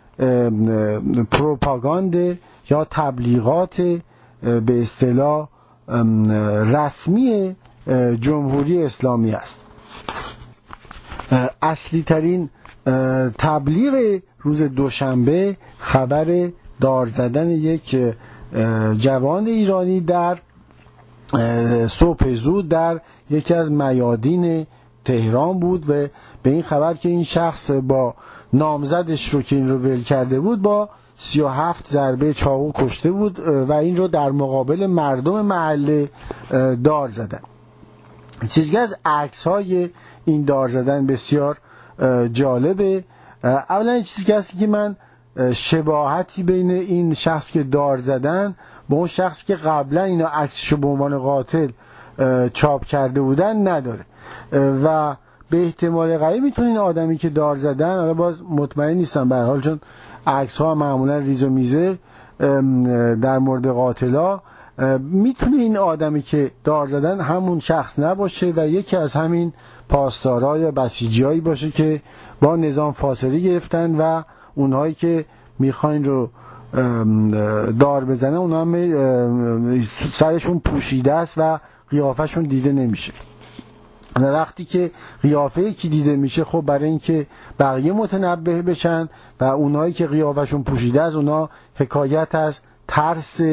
پروپاگاند یا تبلیغات به اصطلاح رسمی جمهوری اسلامی است. اصلی ترین تبلیغ روز دوشنبه خبر دار زدن یک جوان ایرانی در صبح زود در یکی از میادین تهران بود و به این خبر که این شخص با نامزدش رو که این رو ول کرده بود با سی و هفت ضربه چاقو کشته بود و این رو در مقابل مردم محله دار زدن. چیزی از عکس های این دار زدن بسیار جالبه. اولا چیزی هست که من شباهتی بین این شخص که دار زدن با اون شخص که قبلا اینا عکسشو به عنوان قاتل چاپ کرده بودن نداره و به احتمال قوی میتونه این آدمی که دار زدن، حالا باز مطمئن نیستم به هر حال چون عکس ها معمولا ریز و میزه در مورد قاتلا، میتونه این آدمی که دار زدن همون شخص نباشه و یکی از همین پاسدارا یا بسیجیایی باشه که با نظام فاصله گرفتن و اونهایی که میخواین رو دار بزنه اونها هم سرشون پوشیده است و قیافشون دیده نمیشه. وقتی که قیافه یکی دیده میشه، خب برای اینکه بقیه متنبه بشن و اونهایی که قیافشون پوشیده است اونها حکایت از ترس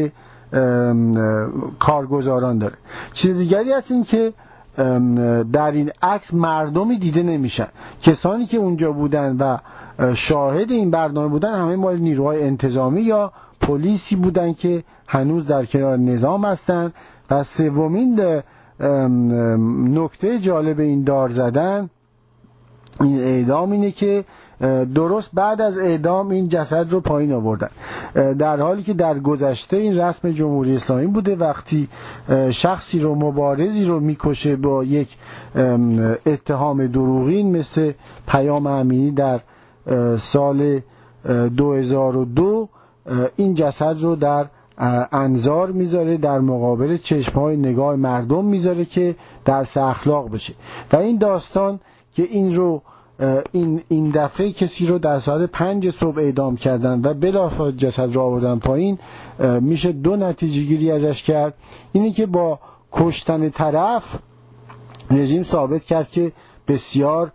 کارگزاران داره. چیز دیگری هست این که در این عکس مردمی دیده نمیشن. کسانی که اونجا بودن و شاهد این برنامه بودن همه مال نیروهای انتظامی یا پلیسی بودن که هنوز در کنار نظام هستن. و سومین نکته جالب این دار زدن، این اعدام، اینه که درست بعد از اعدام این جسد رو پایین آوردن، در حالی که در گذشته این رسم جمهوری اسلامی بوده وقتی شخصی رو، مبارزی رو میکشه با یک اتهام دروغین مثل پیام امینی در سال دو هزار و دو، این جسد رو در انظار میذاره، در مقابل چشمهای نگاه مردم میذاره که درس اخلاق بشه. و این داستان که این رو این این دفعه کسی رو در ساعت پنج صبح اعدام کردن و بلافاصله جسد رو آوردن پایین، میشه دو نتیجه گیری ازش کرد. اینی که با کشتن طرف رژیم ثابت کرد که بسیار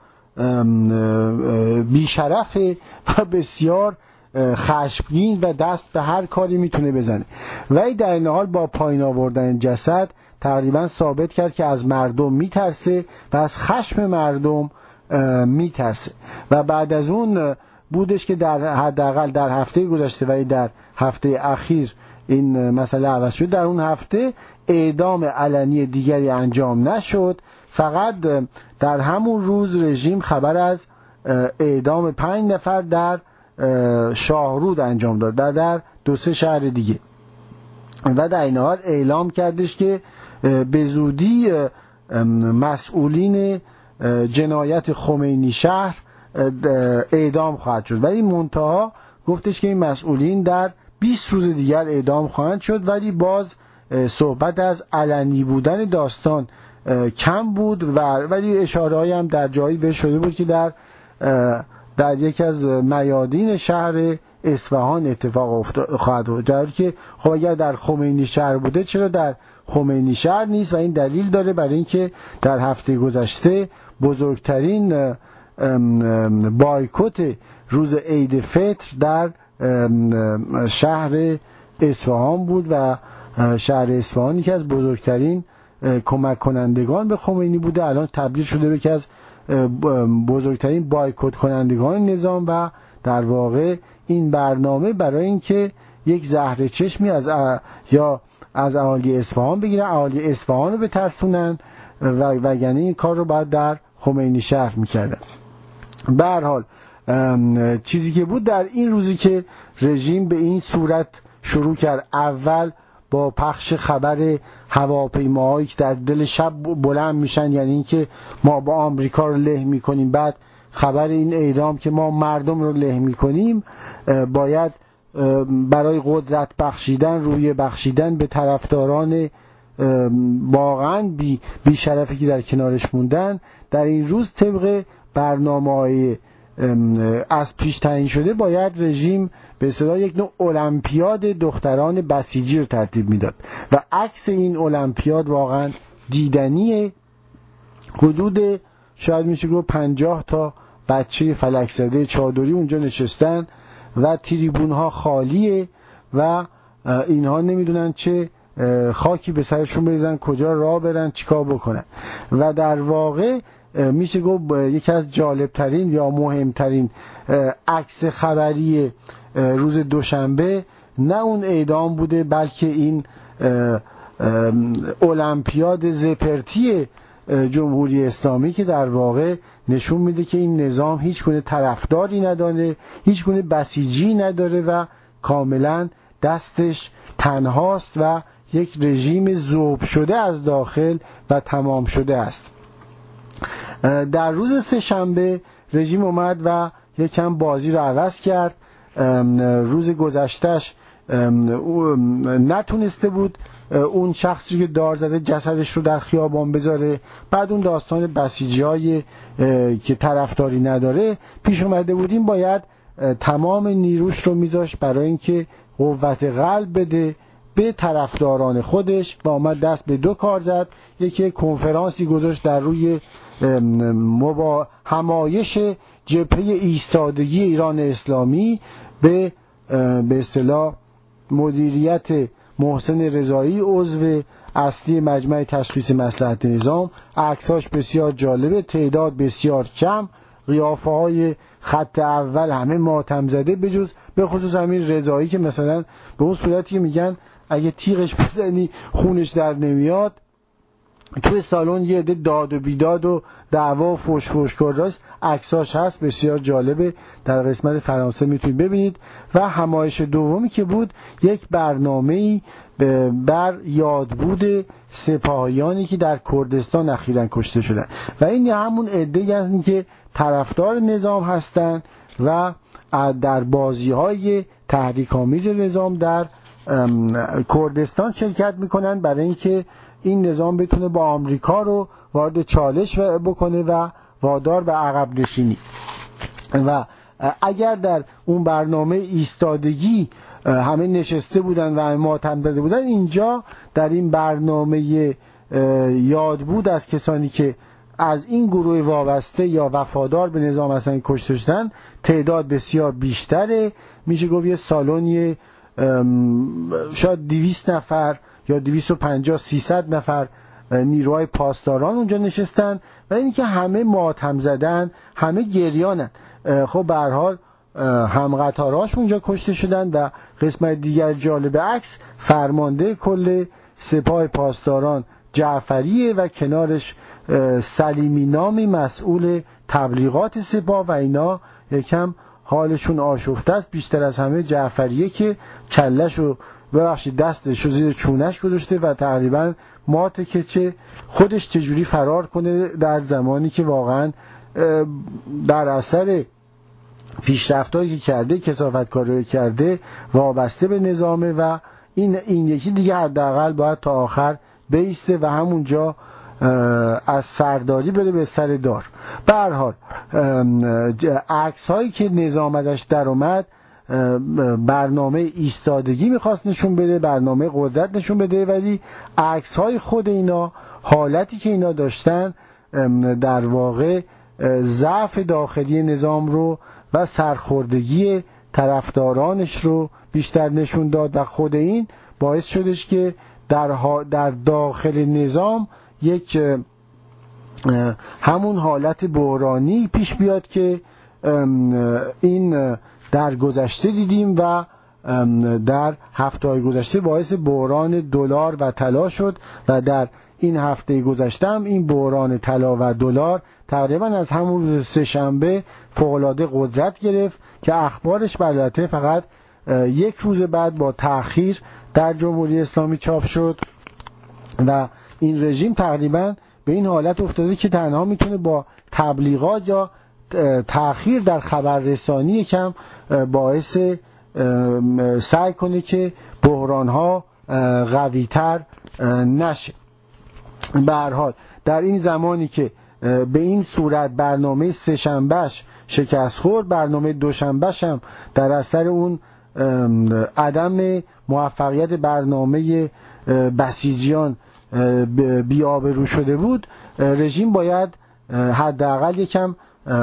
بیشرفه و بسیار خشمگین و دست به هر کاری میتونه بزنه. ولی در این حال با پایین آوردن جسد تقریبا ثابت کرد که از مردم میترسه و از خشم مردم میترسه. و بعد از اون بودش که در حداقل در هفته گذشته ولی در هفته اخیر این مسئله عوض شد. در اون هفته اعدام علنی دیگری انجام نشد، فقط در همون روز رژیم خبر از اعدام پنج نفر در شاهرود انجام داد، در, در دو سه شهر دیگه، و در این حال اعلام کردش که به زودی مسئولین جنایت خمینی شهر اعدام خواهد شد، ولی منتها گفتش که این مسئولین در بیست روز دیگر اعدام خواهند شد، ولی باز صحبت از علنی بودن داستان کم بود و ولی اشاره‌ای هم در جایی بهش شده بود که در در یکی از میادین شهر اصفهان اتفاق خواهد افتاد، که خب اگر در خمینی شهر بوده چرا در خمینی شهر نیست؟ و این دلیل داره برای اینکه در هفته گذشته بزرگترین بایکوت روز عید فطر در شهر اصفهان بود و شهر اصفهان یکی از بزرگترین کمک کنندگان به خمینی بوده، الان تبدیل شده به یکی از بزرگترین بایکوت کنندگان نظام و در واقع این برنامه برای اینکه یک زهر چشمی از یا از اهالی اصفهان بگیرن، اهالی اصفهان رو بترسونن و وگرنه این کار رو بعد در خمینی شهر میکردن. به هر حال چیزی که بود در این روزی که رژیم به این صورت شروع کرد، اول با پخش خبر هواپیماهایی که در دل شب بلند میشن، یعنی اینکه ما با آمریکا رو له میکنیم، بعد خبر این اعدام که ما مردم رو له میکنیم، باید برای قدرت بخشیدن، روی بخشیدن به طرفداران واقعا بی, بی شرفی که در کنارش موندن، در این روز طبق برنامه‌های از پیش تعیین شده باید رژیم به اصطلاح یک نوع المپیاد دختران بسیجی رو ترتیب میداد و عکس این المپیاد واقعا دیدنیه. حدود شاید میشه گفت پنجاه تا بچه فلک زده چادری اونجا نشستن و تریبون ها خالیه و اینها نمیدونن چه خاکی به سرشون بریزن، کجا راه برن، چیکار بکنن. و در واقع میشه گفت یکی از جالبترین یا مهمترین عکس خبری روز دوشنبه نه اون اعدام بوده، بلکه این المپیاد زپرتی جمهوری اسلامی که در واقع نشون میده که این نظام هیچ گونه طرفداری نداره، هیچ گونه بسیجی نداره و کاملا دستش تنهاست و یک رژیم ذوب شده از داخل و تمام شده است. در روز سه شنبه رژیم اومد و یکم بازی رو عوض کرد. روز گذشتهش نتونسته بود اون شخصی که دار زده جسدش رو در خیابان بذاره، بعد اون داستان بسیجی های که طرفداری نداره پیش اومده بودیم، باید تمام نیروش رو میذاشت برای اینکه قوت قلب بده به طرفداران خودش و اومد دست به دو کار زد. یکی کنفرانسی گذاشت در روی مبا همایش جبهه ایستادگی ایران اسلامی به به اصطلاح مدیریت محسن رضایی، عضو اصلی مجمع تشخیص مصلحت نظام. عکساش بسیار جالبه، تعداد بسیار کم، قیافه های خط اول همه ماتم زده، بجز به خصوص همین رضایی که مثلا به اون صورتی که میگن اگه تیغش بزنی خونش در نمیاد. توی سالن یه عده داد و بیداد و دعوا و فوش فوش کرداش، عکساش هست، بسیار جالبه، در قسمت فرانسه میتونید ببینید. و همایش دومی که بود یک برنامه‌ای بر یادبود سپاهیانی که در کردستان اخیراً کشته شدن و این همون عده‌ای هستن که طرفدار نظام هستن و در بازی‌های تحریک‌آمیز نظام در کردستان شرکت میکنن برای اینکه این نظام بتونه با آمریکا رو وارد چالش بکنه و وادار به عقب نشینی. و اگر در اون برنامه ایستادگی همه نشسته بودن و همه ماتم زده بودن، اینجا در این برنامه یادبود از کسانی که از این گروه وابسته یا وفادار به نظام هستن کشته شدن تعداد بسیار بیشتره. میشه گفت یه سالونی شاید دویست نفر یا دویست و پنجاه سیصد نفر نیروهای پاسداران اونجا نشستن و اینی که همه ماتم زدن، همه گریانن. خب به هر حال هم قطاراش اونجا کشته شدن و قسمت دیگر جالب عکس فرمانده کل سپاه پاسداران جعفریه و کنارش سلیمی نامی مسئول تبلیغات سپاه و اینا یکم حالشون آشفته است. بیشتر از همه جعفریه که کله‌شو ببخشید دستشو زیر چونش گذاشته و تقریبا ماته که چه خودش چجوری فرار کنه در زمانی که واقعا در اثر پیشرفتایی که کرده، کثافتکاری کرده، وابسته به نظامه و این این یکی دیگه حداقل باید تا آخر بیسته و همونجا از سرداری بره به سر دار. به هر حال عکس هایی که نظام ازش در اومد برنامه ایستادگی میخواست نشون بده، برنامه قدرت نشون بده، ولی عکس های خود اینا حالتی که اینا داشتن در واقع ضعف داخلی نظام رو و سرخوردگی طرفدارانش رو بیشتر نشون داد و خود این باعث شدش که در, در داخل نظام یک همون حالت بحرانی پیش بیاد که این در گذشته دیدیم و در هفته‌های گذشته باعث بحران دلار و طلا شد و در این هفته گذشته هم این بحران طلا و دلار تقریبا از همون روز سه‌شنبه فوق‌العاده قدرت گرفت که اخبارش البته فقط یک روز بعد با تأخیر در جمهوری اسلامی چاپ شد و این رژیم تقریبا به این حالت افتاده که تنها میتونه با تبلیغات یا تأخیر در خبررسانی یکم باعث سعی کنه که بحران‌ها قوی‌تر نشه. به هر حال در این زمانی که به این صورت برنامه سه شنبهش شکست خورد، برنامه دوشنبهش هم در اثر اون عدم موفقیت برنامه بسیجیان بی‌آبرو شده بود، رژیم باید حداقل یکم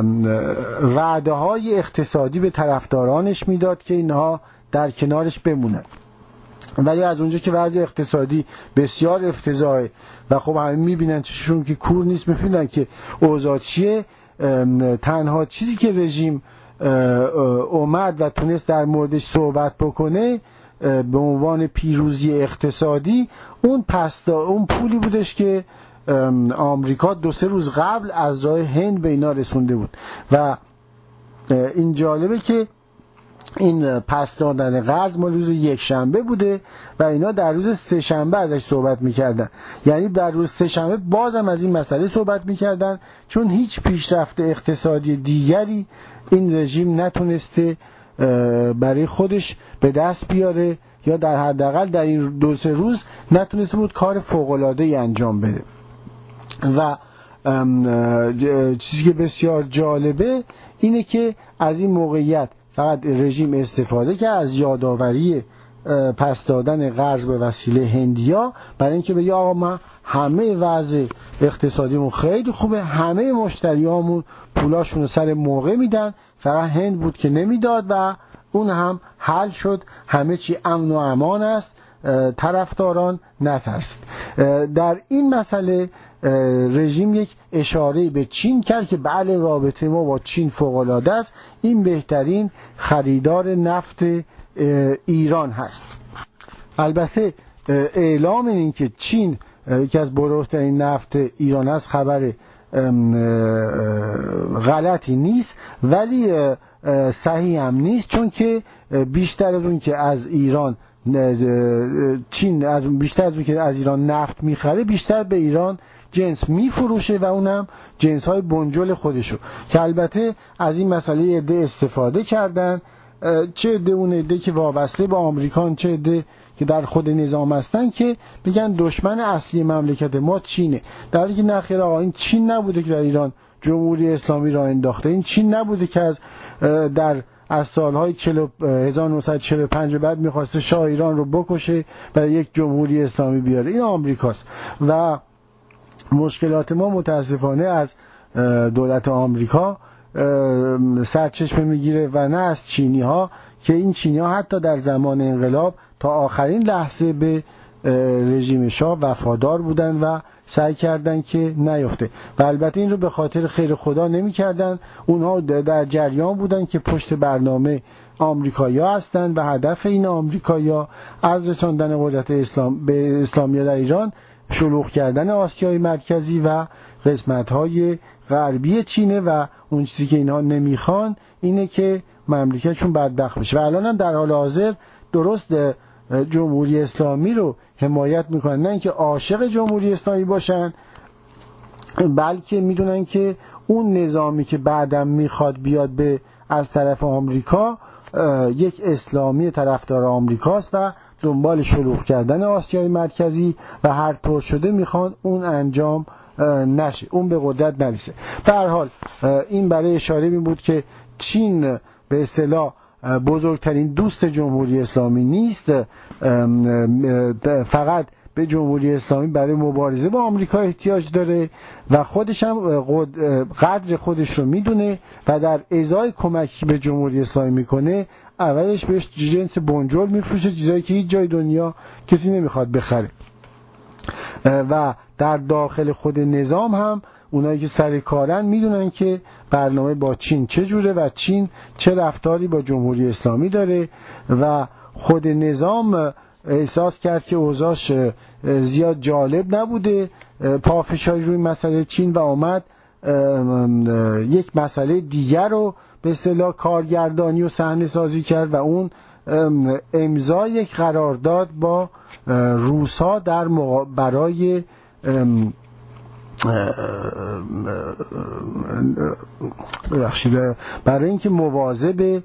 وعده های اقتصادی به طرفدارانش میداد که اینها در کنارش بمونن. ولی از اونجا که وضع اقتصادی بسیار افتضاحه و خب همه میبینن چشون که کور نیست، میفهمن که اوضاع چیه، تنها چیزی که رژیم اومد و تونست در موردش صحبت بکنه به عنوان پیروزی اقتصادی اون پستا اون پولی بودش که آمریکا دو سه روز قبل از راه هند به اینا رسونده بود و این جالبه که این پس دادن قرض مال روز یک شنبه بوده و اینا در روز سه شنبه ازش صحبت میکردن، یعنی در روز سه شنبه بازم از این مسئله صحبت میکردن چون هیچ پیشرفت اقتصادی دیگری این رژیم نتونسته برای خودش به دست بیاره یا در حداقل در این دو سه روز نتونسته بود کار فوق‌العاده‌ای انجام بده. و چیزی که بسیار جالبه اینه که از این موقعیت فقط رژیم استفاده که از یادآوری پس دادن قرض به وسیله هندیا برای اینکه بگه آقا من همه وضع اقتصادیمون خیلی خوبه، همه مشتریامون پولاشون رو سر موقع میدن، فقط هند بود که نمیداد و اون هم حل شد، همه چی امن و امان است، طرفداران نترسید. در این مسئله رژیم یک اشاره به چین کرد که بله رابطه ما با چین فوق‌العاده است، این بهترین خریدار نفت ایران هست. البته اعلام این که چین یکی از بزرگترین نفت ایران است خبر غلطی نیست، ولی صحیح هم نیست، چون که بیشتر از اون که از ایران چین از بیشتر از اون که از ایران نفت میخره بیشتر به ایران جنس میفروشه و اونم جنس های بنجل خودشو که البته از این مسئله عده استفاده کردن، چه عده اون عده که وابسته با آمریکان، چه عده که در خود نظام هستن که بگن دشمن اصلی مملکت ما چینه، در حالی که نخیر آقا این چین نبوده که در ایران جمهوری اسلامی را انداخته، این چین نبوده که از در از سالهای هزار و نهصد و چهل و پنج بعد میخواسته شاه ایران رو بکشه و یک جمهوری اسلامی بیاره، این آمریکاست و مشکلات ما متاسفانه از دولت آمریکا سرچشمه میگیره و نه از چینی ها که این چینی ها حتی در زمان انقلاب تا آخرین لحظه به رژیم شاه وفادار بودن و سعی کردن که نیفته و البته این رو به خاطر خیر خدا نمی کردن. اونها در جریان بودن که پشت برنامه آمریکایی‌ها هستند و هدف این آمریکایی‌ها از رساندن قدرت اسلام به اسلامیت در ایران شلوغ کردن آسیای مرکزی و قسمت‌های غربی چینه و اون چیزی که اینها نمیخوان اینه که مملکتشون بدبخت بشه. و الان هم در حال حاضر درست جمهوری اسلامی رو حمایت میکنن، نه اینکه عاشق جمهوری اسلامی باشن، بلکه میدونن که اون نظامی که بعدم میخواد بیاد به از طرف آمریکا یک اسلامی طرفدار آمریکاست و دنبال شلوغ کردن آسیای مرکزی و هر طور شده میخوان اون انجام نشه، اون به قدرت نرسه. به هر حال این برای اشاره می بود که چین به اصطلاح بزرگترین دوست جمهوری اسلامی نیست، فقط به جمهوری اسلامی برای مبارزه با آمریکا احتیاج داره و خودش هم قدر خودش رو میدونه و در ازای کمکی به جمهوری اسلامی میکنه اولش بهش جنس بنجل میفروشه، چیزایی که هیچ جای دنیا کسی نمیخواد بخره. و در داخل خود نظام هم اونایی که سر کارن میدونن که برنامه با چین چه جوره و چین چه رفتاری با جمهوری اسلامی داره و خود نظام احساس کرد که اوضاعش زیاد جالب نبوده پافشاری روی مسئله چین و آمد یک مسئله دیگر رو به اصطلاح کارگردانی و صحنه سازی کرد و اون امضای یک قرارداد با روس‌ها در مقا... برای برای اینکه مواظب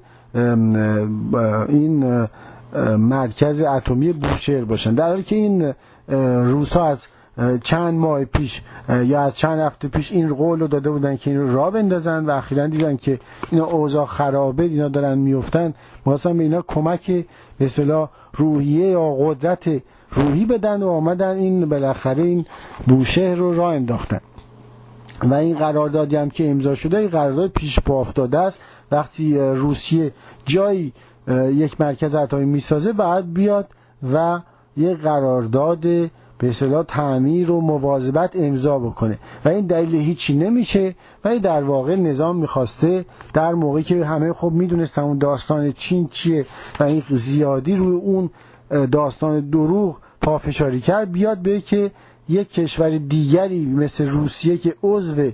این مرکز اتمی بوشهر باشن، در حالی که این روس‌ها از چند ماه پیش یا از چند هفته پیش این قول رو داده بودن که این رو راه بندازن و اخیراً دیدن که اینا اوضاع خرابه، اینا دارن میافتن، می‌خواستن به اینا کمک به اصطلاح روحیه یا قدرت روحی بدن و آمدن این بالاخره این بوشهر رو راه انداختن. و این قراردادی هم که امضا شده این قرارداد پیش پا افتاده است. وقتی روسیه جایی یک مرکز اتمی میسازه بعد بیاد و یک قرارداد به اصطلاح تعمیر و مواظبت امضا بکنه و این دلیل هیچی نمیشه. ولی در واقع نظام میخواسته در موقعی که همه خب میدونستن اون داستان چین چیه و این زیادی روی اون داستان دروغ پافشاری کرد، بیاد به که یک کشور دیگری مثل روسیه که عضو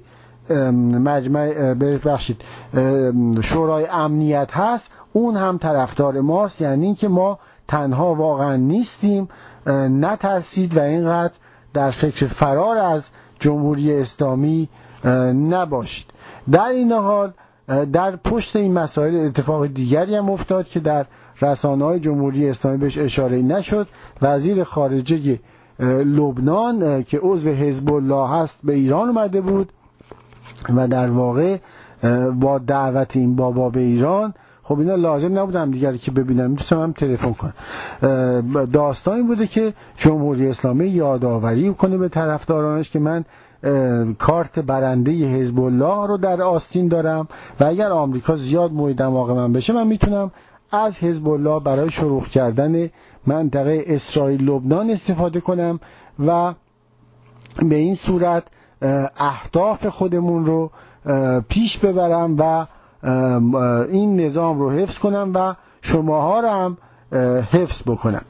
مجمع ببخشید شورای امنیت هست اون هم طرفدار ماست، یعنی این که ما تنها واقعا نیستیم، نترسید و اینقدر در فکر فرار از جمهوری اسلامی نباشید. در این حال در پشت این مسائل اتفاق دیگری هم افتاد که در رسانه‌های جمهوری اسلامی بهش اشاره نشد. وزیر خارجه لبنان که عضو حزب الله هست به ایران اومده بود و در واقع با دعوت این بابا به ایران، خب اینا لازم نبودم دیگری که ببینم، میتونم هم تلفن کنم. داستانی بوده که جمهوری اسلامی یادآوری کنه به طرفدارانش که من کارت برنده حزب الله رو در آستین دارم و اگر آمریکا زیاد مورد دماغ من بشه من میتونم از حزب الله برای شروع کردن منطقه اسرائیل لبنان استفاده کنم و به این صورت اهداف خودمون رو پیش ببرم و این نظام رو حفظ کنم و شماها رو هم حفظ بکنم.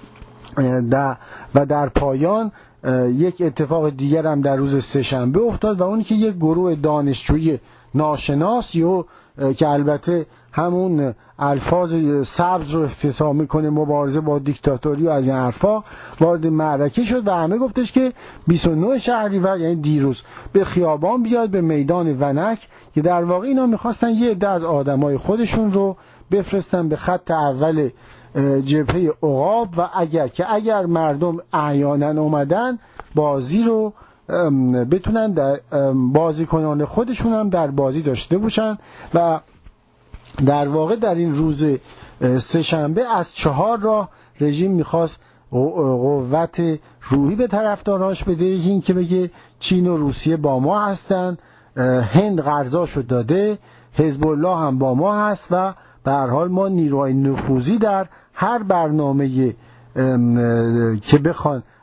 و در پایان یک اتفاق دیگر هم در روز سه‌شنبه افتاد و اون که یک گروه دانشجویی ناشناس یو که البته همون الفاظ سبز رو اختصاص میکنه مبارزه با دیکتاتوری و از این حرفا وارد معرکه شد و همه گفتش که بیست و نه شهریور یعنی دیروز به خیابان بیاد به میدان ونک که در واقع اینا میخواستن یه عده از آدمای خودشون رو بفرستن به خط اول جبهه عقاب و اگر که اگر مردم احیانا اومدن بازی رو بتونن در بازیکنان خودشون هم در بازی داشته باشن. و در واقع در این روز سه‌شنبه از چهار راه رژیم میخواست قوت روحی به طرفداراش بده. این که بگه چین و روسیه با ما هستن، هند قرضاشو داده، حزب الله هم با ما هست و به هر حال ما نیروهای نفوذی در هر برنامه که بخوان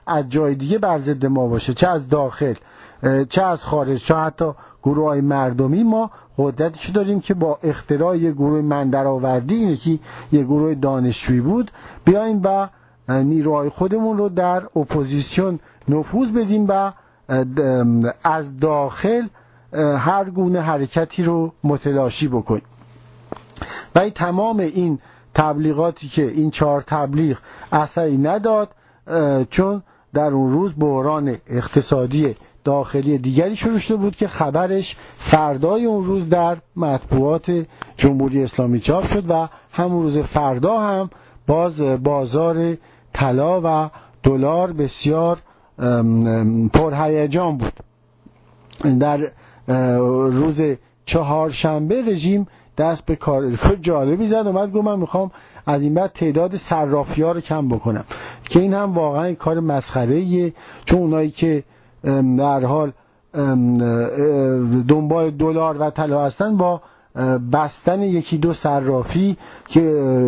از جای دیگه بر ضد ما باشه، چه از داخل چه از خارج، چه حتی گروه‌های مردمی، ما قدرتش داریم که با اختراع یک گروه مندرآوردی، اینه که یک گروه دانشجویی بود، بیایم و نیروهای خودمون رو در اپوزیسیون نفوذ بدیم و از داخل هر گونه حرکتی رو متلاشی بکنیم. و این تمام این تبلیغاتی که این چهار تبلیغ اثری نداد، چون در اون روز بحران اقتصادی داخلی دیگری شروع شده بود که خبرش فردای اون روز در مطبوعات جمهوری اسلامی چاپ شد و همون روز فردا هم باز بازار طلا و دلار بسیار پرهیجان بود. در روز چهارشنبه رژیم دست به کار جالبی زد، اومد گفت من میخوام از این بعد تعداد صرافی‌ها رو کم بکنم، که این هم واقعا کار مسخره‌ایه، چون اونایی که در حال دنبال دلار و طلا هستن با بستن یکی دو صرافی که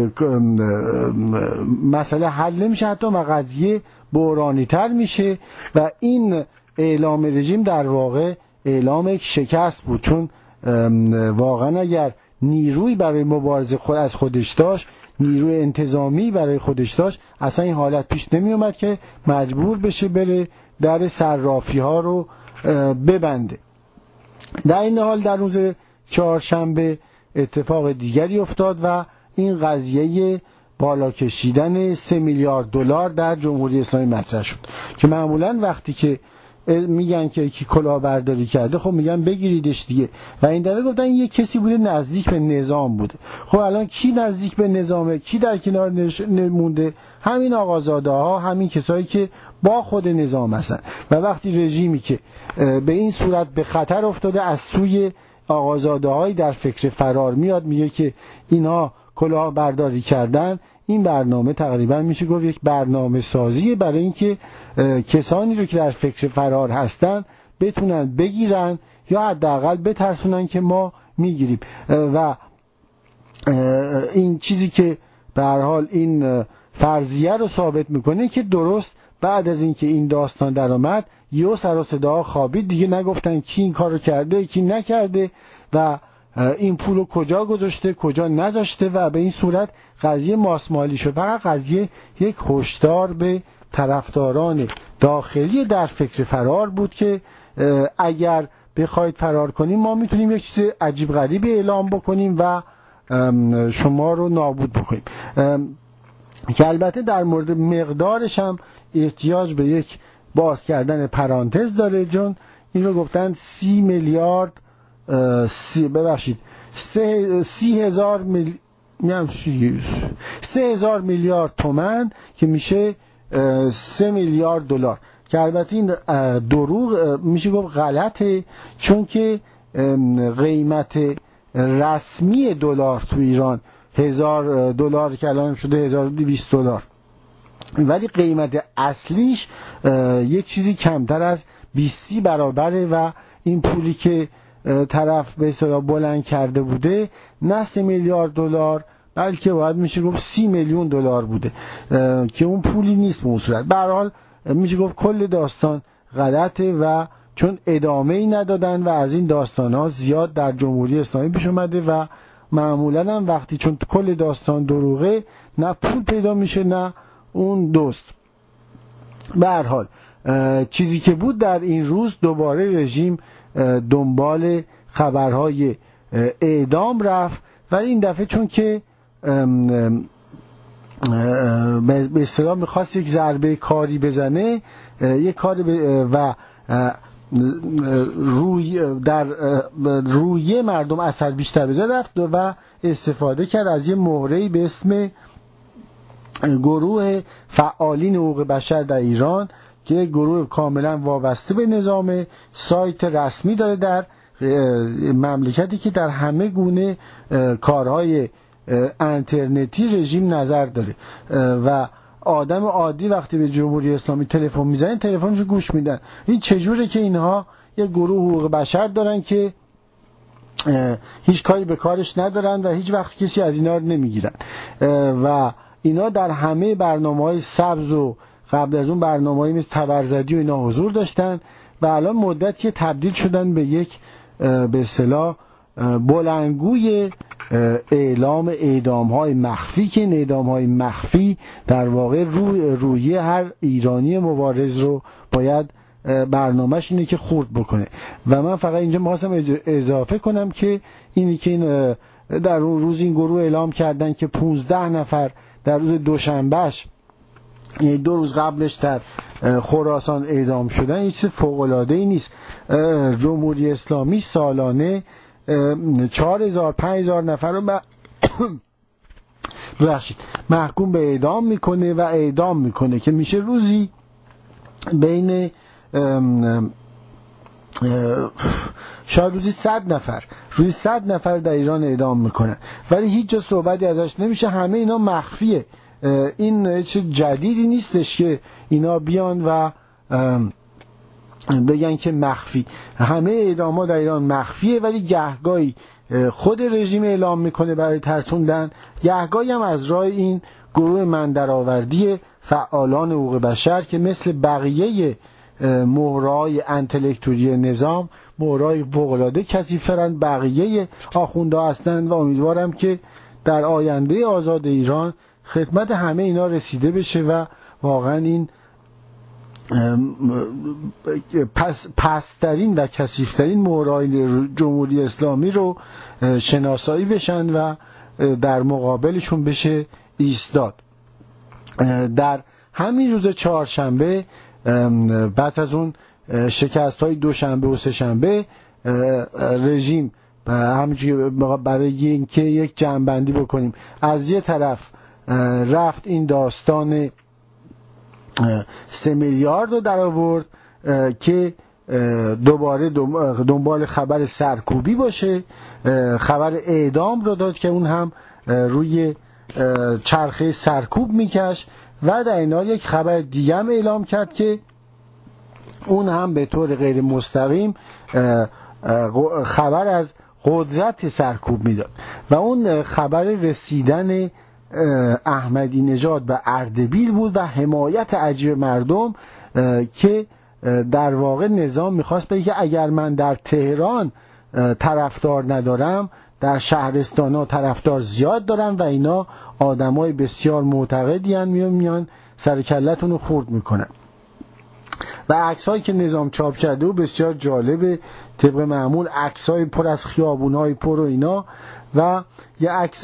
مسئله حل نمیشه حتی و قضیه بحرانی تر میشه. و این اعلام رژیم در واقع اعلام یک شکست بود، چون واقعا اگر نیروی برای مبارزه خود از خودش داشت، نیروی انتظامی برای خودش داشت، اصلا این حالت پیش نمی اومد که مجبور بشه بره در صرافی ها رو ببنده. در این حال در روز چهارشنبه اتفاق دیگری افتاد و این قضیه بالا کشیدن سه میلیارد دلار در جمهوری اسلامی مطرح شد، که معمولا وقتی که میگن که کی کلاهبرداری کرده، خب میگن بگیریدش دیگه، و این دفعه گفتن یه کسی بوده نزدیک به نظام بوده. خب الان کی نزدیک به نظامه، کی در کنار نمونده؟ همین آقازاده ها، همین کسایی که با خود نظام هستن. و وقتی رژیمی که به این صورت به خطر افتاده از سوی آقازاده هایی در فکر فرار میاد، میگه که اینها کلاهبرداری کردن، این برنامه تقریبا میشه گفت یک برنامه سازیه برای اینکه کسانی رو که در فکر فرار هستن بتونن بگیرن یا حداقل بترسونن که ما میگیریم. و این چیزی که به هر حال این فرضیه رو ثابت میکنه که درست بعد از اینکه این داستان در آمد یهو سر و صدا خوابید، دیگه نگفتن کی این کارو کرده کی نکرده و این پولو کجا گذاشته کجا نذاشته، و به این صورت قضیه ماسمالی شد. فقط قضیه یک هشدار به طرفداران داخلی در فکر فرار بود که اگر بخواید فرار کنیم ما میتونیم یک چیز عجیب غریبی اعلام بکنیم و شما رو نابود بکنیم، که البته در مورد مقدارش هم احتیاج به یک باز کردن پرانتز داره، چون این رو گفتن سی میلیارد سی ببخشید سه سی هزار میل سه هزار میلیارد تومان که میشه سه میلیارد دلار، که البته این دروغ میشه گفت غلطه، چون که قیمت رسمی دلار تو ایران هزار دلار که الان شده هزار و دویست دلار، ولی قیمت اصلیش یک چیزی کمتر از بیست برابره و این پولی که طرف به اصطلاح بلند کرده بوده نه سه میلیارد دلار بلکه باید میشه گفت سی میلیون دلار بوده، که اون پولی نیست به اون صورت. به هر حال میشه گفت کل داستان غلطه و چون ادامه ای ندادن و از این داستان ها زیاد در جمهوری اسلامی پیش اومده و معمولا هم وقتی چون کل داستان دروغه نه پول پیدا میشه نه اون دوست. به هر حال چیزی که بود در این روز دوباره رژیم دنبال خبرهای اعدام رفت، ولی این دفعه چون که به اصطلاح میخواست یک ضربه کاری بزنه، یک کاری و روی در روی مردم اثر بیشتر بذاره، رفت و استفاده کرد از یه مهره‌ای به اسم گروه فعالین حقوق بشر در ایران که یک گروه کاملا وابسته به نظام، سایت رسمی داره در مملکتی که در همه گونه کارهای اینترنتی رژیم نظر داره و آدم عادی وقتی به جمهوری اسلامی تلفن میزنن تلفنشو گوش میدن. این چجوره که اینها یک گروه حقوق بشر دارن که هیچ کاری به کارش ندارن و هیچ وقت کسی از اینا رو نمیگیرن و اینا در همه برنامه‌های سبز و قبل از اون برنامه‌ای مثل تبرزدی و اینا حضور داشتن و الان مدت که تبدیل شدن به یک به اصطلاح بلندگوی اعلام اعدام‌های مخفی که این اعدام‌های مخفی در واقع روی روی هر ایرانی مبارز رو باید برنامه‌ش اینه که خورد بکنه. و من فقط اینجا می‌خواستم اضافه کنم که اینی که این در اون روز این گروه اعلام کردن که پانزده نفر در روز دوشنبهش، یعنی دو روز قبلش، در خراسان اعدام شدن، این چیز فوق‌العاده‌ای نیست. جمهوری اسلامی سالانه چهار هزار پنج هزار نفر رو ب... ببخشید محکوم به اعدام میکنه و اعدام میکنه که میشه روزی بین ام ام شاید روزی صد نفر روزی صد نفر در ایران اعدام میکنن، ولی هیچ جا صحبتی ازش نمیشه. همه اینا مخفیه. این چیز جدیدی نیستش که اینا بیان و بگن که مخفی. همه اعدام‌ها در ایران مخفیه، ولی گهگاهی خود رژیم اعلام میکنه برای ترسوندن، گهگاهی هم از راه این گروه مندرآوردی فعالان حقوق بشر که مثل بقیه مهرهای انتلکتوری نظام مهرهای فوق‌العاده کثیف‌ترن، بقیه آخوندها هستند و امیدوارم که در آینده آزاد ایران خدمت همه اینا رسیده بشه و واقعا این پس پسترین و کثیف‌ترین مهرهای جمهوری اسلامی رو شناسایی بشن و در مقابلشون بشه ایستاد. در همین روز چهارشنبه بعد از اون شکست‌های دوشنبه و سه‌شنبه رژیم همینجوری برای اینکه یک جمع‌بندی بکنیم، از یه طرف رفت این داستان سه میلیارد رو در آورد که دوباره دنبال خبر سرکوبی باشه، خبر اعدام رو داد که اون هم روی چرخه سرکوب میکش و در این حال یک خبر دیگه هم اعلام کرد که اون هم به طور غیر مستقیم خبر از قدرت سرکوب میداد و اون خبر رسیدن احمدی نژاد به اردبیل بود و حمایت عجیب مردم که در واقع نظام میخواست بگه که اگر من در تهران طرفدار ندارم در شهرستان‌ها طرفدار زیاد دارم و اینا آدمای بسیار معتقدی ان، میان میان سر کله‌تون رو خورد میکنن. و عکس‌هایی که نظام چاپ کرده و بسیار جالبه، طبق معمول عکس‌های پر از خیابون‌های پر و اینا و یه عکس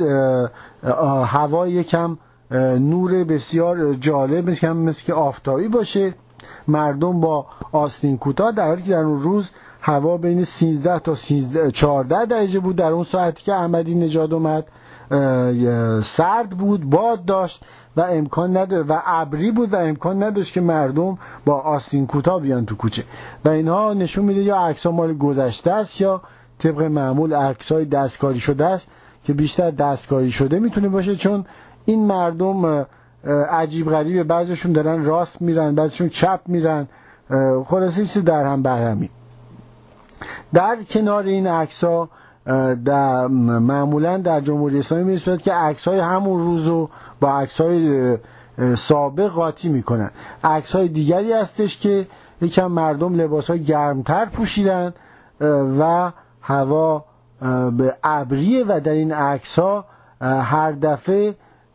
هوا یکم نور بسیار جالب یکم مثل که آفتابی باشه، مردم با آستین کوتاه، در حالی که در اون روز هوا بین سیزده تا چهارده درجه بود. در اون ساعتی که احمدی نژاد اومد سرد بود، باد داشت و امکان نداشت و ابری بود و امکان نداشت که مردم با آستین کوتاه بیان تو کوچه و اینها نشون میده یا عکس‌ها مال گذشته است یا طبق معمول عکس‌های دستکاری شده است که بیشتر دستکاری شده میتونه باشه، چون این مردم عجیب غریبه، بعضیشون دارن راست میرن بعضیشون چپ میرن، خلاصه چیز در هم برهمی. در کنار این عکس‌ها در معمولا در جمهوری اسلامی می‌رسد که عکس‌های همون روزو با عکس‌های سابق قاطی میکنن. عکس‌های دیگری هستش که یکم مردم لباس‌های گرمتر پوشیدن و هوا به ابریه و در این عکس‌ها هر دفعه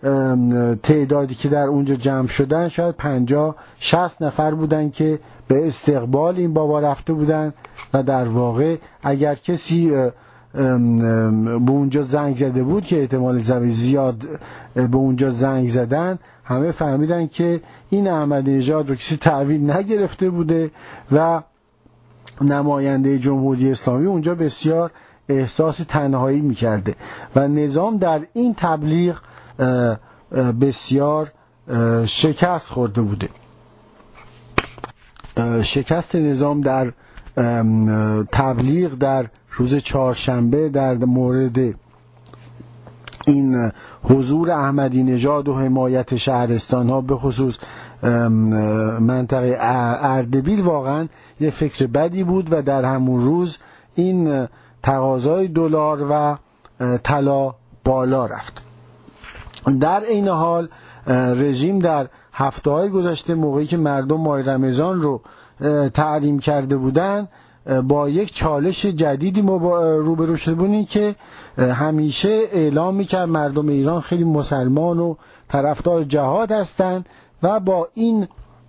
تعدادی که در اونجا جمع شدن شاید پنجاه شصت نفر بودن که به استقبال این بابا رفته بودن و در واقع اگر کسی به اونجا زنگ زده بود که احتمال زیاد به اونجا زنگ زدن، همه فهمیدن که این احمدی نژاد رو کسی تحویل نگرفته بوده و نماینده جمهوری اسلامی اونجا بسیار احساس تنهایی میکرده و نظام در این تبلیغ بسیار شکست خورده بوده. شکست نظام در تبلیغ در روز چهارشنبه در مورد این حضور احمدی نژاد و حمایت شهرستان ها به خصوص منطقه اردبیل واقعا یه فکر بدی بود و در همون روز این تقاضای دلار و طلا بالا رفت. در این حال رژیم در هفته‌های گذشته موقعی که مردم ماه رمضان رو تحریم کرده بودن با یک چالش جدیدی روبرو شده بودیم که همیشه اعلام می‌کرد مردم ایران خیلی مسلمان و طرفدار جهاد هستند و با این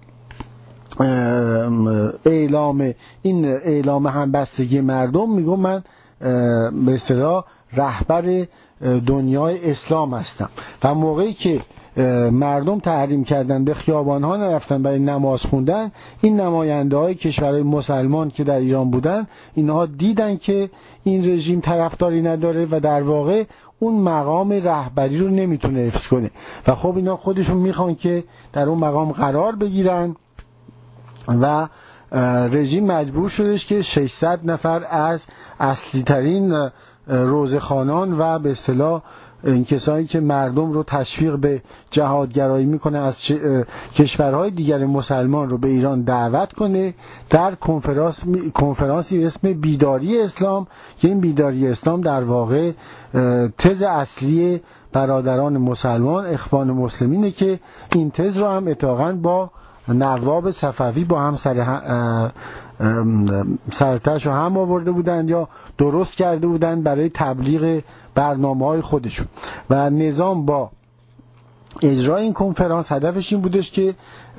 اعلام این اعلام همبستگی مردم میگم من به اصطلاح رهبر دنیای اسلام هستم. و موقعی که مردم تحریم کردن به خیابان‌ها نرفتن برای نماز خوندن، این نماینده‌های کشورهای مسلمان که در ایران بودن اینها دیدن که این رژیم طرفداری نداره و در واقع اون مقام رهبری رو نمیتونه حفظ کنه و خب اینا خودشون میخوان که در اون مقام قرار بگیرن و رژیم مجبور شدش که ششصد نفر از اصلی ترین روزخوانان و به اصطلاح این کسانی که مردم رو تشویق به جهادگرایی میکنه از کشورهای دیگر مسلمان رو به ایران دعوت کنه در کنفرانس کنفرانسی به اسم بیداری اسلام که این بیداری اسلام در واقع تز اصلی برادران مسلمان اخوان مسلمینه که این تز رو هم اتفاقاً با نواب صفوی با هم سر سرتش رو هم آورده بودند یا درست کرده بودند برای تبلیغ برنامه‌های خودشون و نظام با اجرای این کنفرانس هدفش این بودش که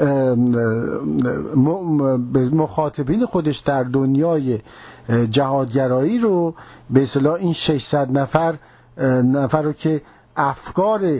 مخاطبین خودش در دنیای جهادگرایی رو به اصطلاح این ششصد نفر نفر رو که افکار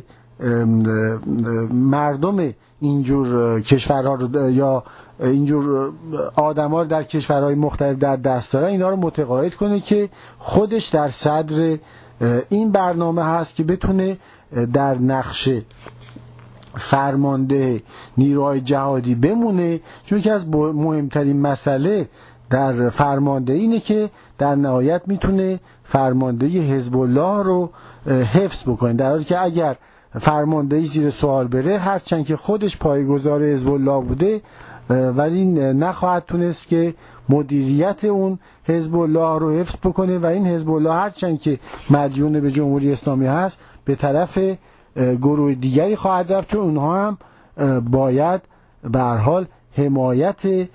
مردم اینجور کشورها رو یا اینجور آدم‌ها رو در کشورهای مختلف در دست دارن اینا رو متقاعد کنه که خودش در صدر این برنامه هست که بتونه در نقش فرمانده نیروهای جهادی بمونه، چون که از مهمترین مسئله در فرمانده اینه که در نهایت میتونه فرماندهی حزب الله رو حفظ بکنه، در حالی که اگر فرماندهی زیر سوال بره هرچند که خودش پایه‌گذار حزب الله بوده ولی نخواهد تونست که مدیریت اون حزب الله رو حفظ بکنه و این حزب الله هرچند که مدیون به جمهوری اسلامی هست به طرف گروه دیگری خواهد رفت، چون اونها هم باید به هر حال حمایت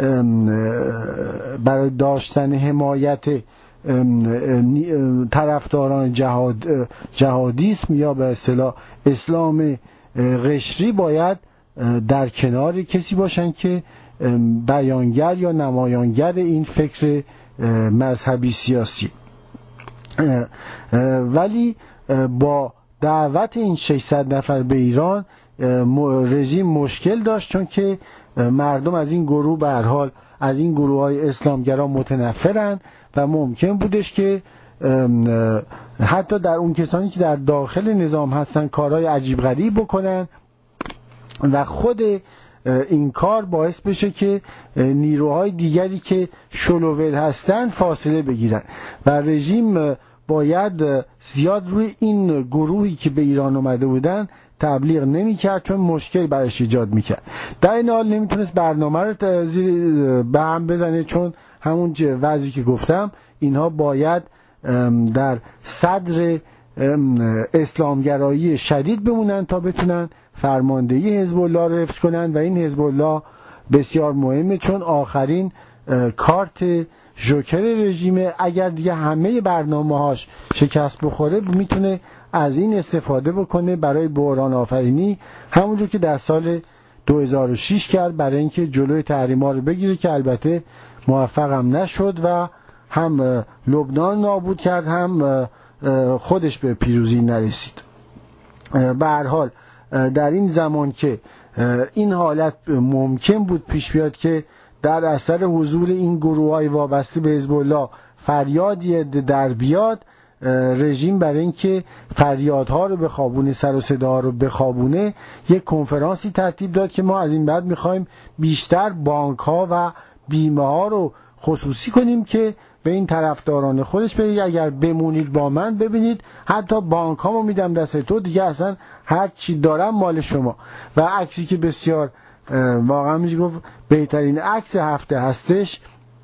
برای داشتن حمایت طرفداران جهاد جهادیسم یا به اصطلاح اسلام قشری باید در کنار کسی باشن که بیانگر یا نمایانگر این فکر مذهبی سیاسی. ولی با دعوت این ششصد نفر به ایران رژیم مشکل داشت، چون که مردم از این گروه به هر حال از این گروه های اسلامگرا متنفرن و ممکن بودش که حتی در اون کسانی که در داخل نظام هستن کارهای عجیب غریب بکنن و خود این کار باعث بشه که نیروهای دیگری که شلوول هستن فاصله بگیرن و رژیم باید زیاد روی این گروهی که به ایران اومده بودن تبلیغ نمی کرد، چون مشکل برش ایجاد می کرد. در این حال نمی تونست برنامه رو به هم بزنه، چون همون وضعی که گفتم اینها باید در صدر اسلامگرایی شدید بمونن تا بتونن فرماندهی حزب الله رو حفظ کنن و این حزب الله بسیار مهمه، چون آخرین کارت جوکر رژیمه. اگر دیگه همه برنامه‌هاش شکست بخوره میتونه از این استفاده بکنه برای بحران آفرینی، همونجور که در سال دو هزار و شش کرد برای اینکه جلوی تحریم‌ها رو بگیره که البته موفق هم نشد و هم لبنان نابود کرد هم خودش به پیروزی نرسید. به هر حال در این زمان که این حالت ممکن بود پیش بیاد که در اثر حضور این گروه‌های وابسته به حزب الله فریادی در بیاد، رژیم برای اینکه فریادها رو بخوابونه، سر و صدا رو بخوابونه، یک کنفرانسی ترتیب داد که ما از این بعد می‌خوایم بیشتر بانک‌ها و بیمه‌ها رو خصوصی کنیم که به این طرفداران خودش بگه اگر بمونید با من ببینید حتی بانک هامو میدم دست تو، دیگه اصلا هر چی دارم مال شما. و عکسی که بسیار واقعا میشه گفت بهترین عکس هفته هستش،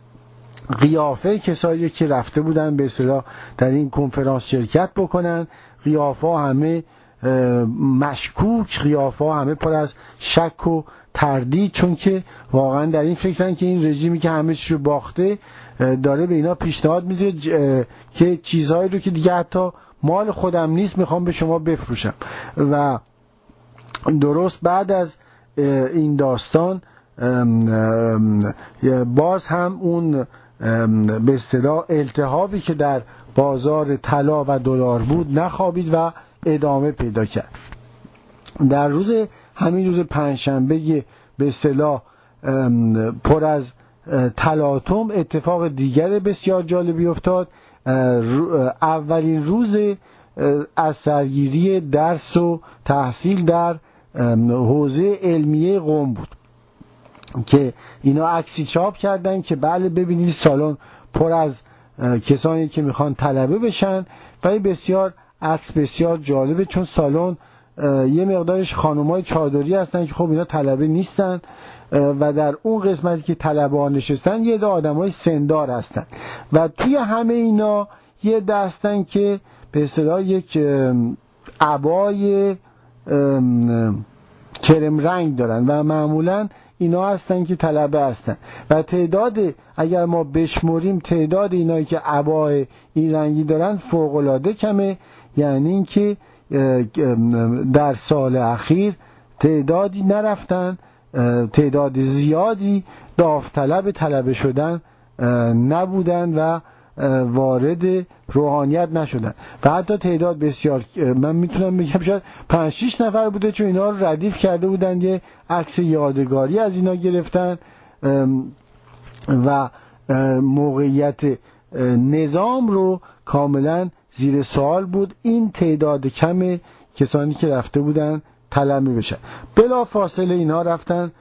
قیافه کسایی که رفته بودن به اصطلاح در این کنفرانس شرکت بکنن، قیافه همه مشکوک، قیافه ها همه پر از شک و تردید، چون که واقعا در این فکرن که این رژیمی که همه چیشو باخته داره به اینا پیشنهاد میده که چیزهایی رو که دیگه حتی مال خودم نیست میخوام به شما بفروشم. و درست بعد از این داستان باز هم اون به اصطلاح التهابی که در بازار طلا و دلار بود نخوابید و ادامه پیدا کرد. در روز همین روز پنجشنبه به اصطلاح پر از تلاطم اتفاق دیگر بسیار جالبی افتاد. اولین روز از سرگیری درس و تحصیل در حوزه علمیه قم بود که اینا عکسی چاپ کردن که بله ببینید سالن پر از کسانی که میخوان طلبه بشن. ولی بسیار عکس بسیار جالبه، چون سالن یه مقدارش خانمای چادری هستن که خب اینا طلبه نیستن و در اون قسمتی که طلبه ها نشستن یه عده آدمای سندار هستن و توی همه اینا یه عده هستن که به اصطلاح یک عبای کرم رنگ دارن و معمولا اینا هستن که طلبه هستن و تعداد اگر ما بشمریم تعداد اینایی که عبای این رنگی دارن فوق العاده کمه. یعنی این که در سال اخیر تعدادی نرفتن، تعداد زیادی داوطلب طلبه شدن نبودن و وارد روحانیت نشدن و حتی تعداد بسیار من میتونم بگم شاید پنج شش نفر بوده، چون اینا رو ردیف کرده بودن یه عکس یادگاری از اینا گرفتن و موقعیت نظام رو کاملا زیر سوال بود این تعداد کم کسانی که رفته بودن طلبه بشن. بلا فاصله اینا رفتن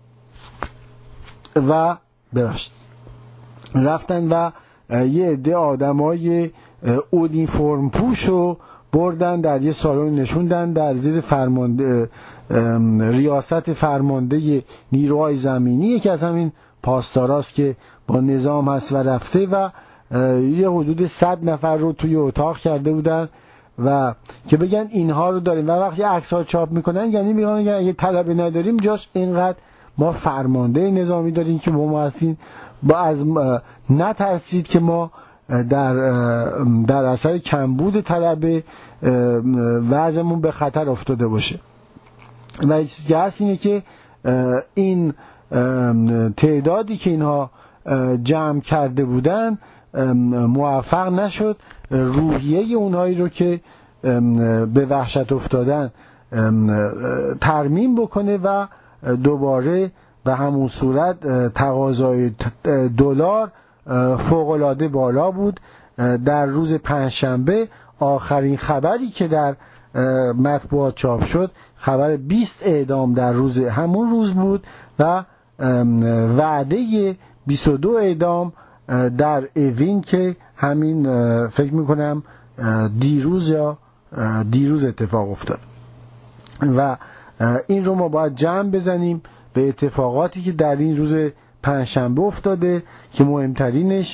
و ببخشید رفتن و یه عده آدمای اونیفرم پوشو بردن در یه سالن نشوندن در زیر فرمانده ریاست فرمانده نیروهای زمینی، یکی از همین پاسداراست که با نظام هست و رفته و یه حدود صد نفر رو توی اتاق کرده بودن و که بگن اینها رو داریم و وقتی عکس ها چاپ میکنن یعنی میگن اگه طلبه نداریم جاش اینقدر ما فرمانده نظامی داریم که ما هستیم با از نترسید که ما در در اثر کمبود طلبه وضعمون به خطر افتاده باشه. و چیزی هست اینه که این تعدادی که اینها جمع کرده بودن موفق نشد روحیه اونهایی رو که به وحشت افتادن ترمیم بکنه و دوباره به همون صورت تقاضای دلار فوق‌العاده بالا بود. در روز پنجشنبه آخرین خبری که در مطبوعات چاپ شد خبر بیست اعدام در روز همون روز بود و وعده بیست و دو اعدام در اوین که همین فکر میکنم دیروز یا دیروز اتفاق افتاد و این رو ما باید جمع بزنیم به اتفاقاتی که در این روز پنجشنبه افتاده که مهمترینش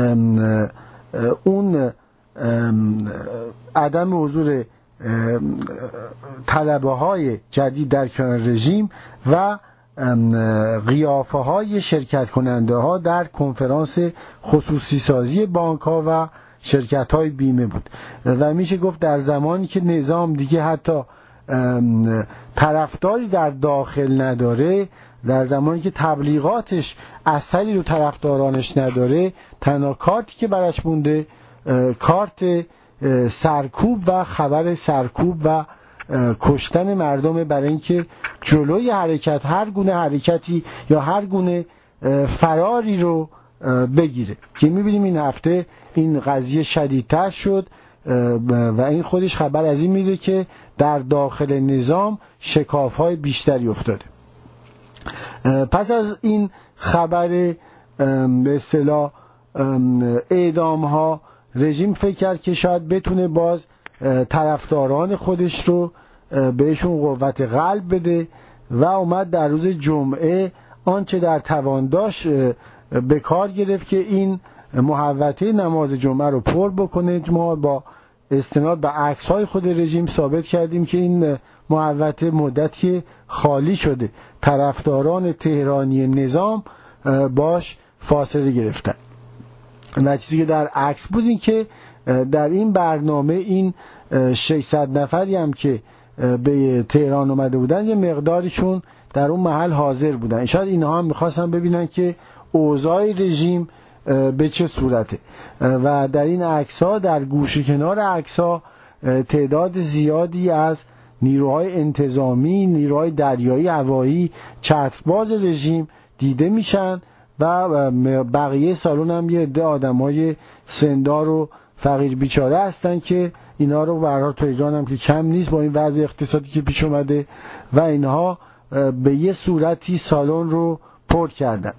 اون عدم حضور طلبه های جدید در کنار رژیم و قیافه های شرکت کننده ها در کنفرانس خصوصی سازی بانک ها و شرکت های بیمه بود و میشه گفت در زمانی که نظام دیگه حتی طرفداری در داخل نداره، در زمانی که تبلیغاتش اثری رو طرفدارانش نداره، تنها کارتی که برش مونده کارت سرکوب و خبر سرکوب و کشتن مردم برای اینکه جلوی حرکت هر گونه حرکتی یا هر گونه فراری رو بگیره که میبینیم این هفته این قضیه شدیدتر شد و این خودش خبر از این میده که در داخل نظام شکاف‌های بیشتری افتاده. پس از این خبر به اصطلاح اعدام‌ها رژیم فکر کرد که شاید بتونه باز طرفداران خودش رو بهشون قوت قلب بده و اومد در روز جمعه آنچه در توان داشت به کار گرفت که این محوطه نماز جمعه رو پر بکنه. ما با استناد به عکس‌های خود رژیم ثابت کردیم که این محوطه مدتی خالی شده، طرفداران تهرانی نظام باش فاصله گرفتن. و چیزی که در عکس بود این که در این برنامه این ششصد نفری هم که به تهران اومده بودن یه مقداریشون در اون محل حاضر بودن. شاید اینها هم میخواستن ببینن که اوضاع رژیم به چه صورته و در این عکس‌ها، در گوشه کنار عکس‌ها تعداد زیادی از نیروهای انتظامی، نیروهای دریایی، هوایی، چترباز رژیم دیده میشن و بقیه سالن هم یه عده آدمای سندار و فقیر بیچاره هستن که اینا رو برای تو ایران هم که کم نیست با این وضع اقتصادی که پیش اومده و اینها به یه صورتی سالن رو پر کردن.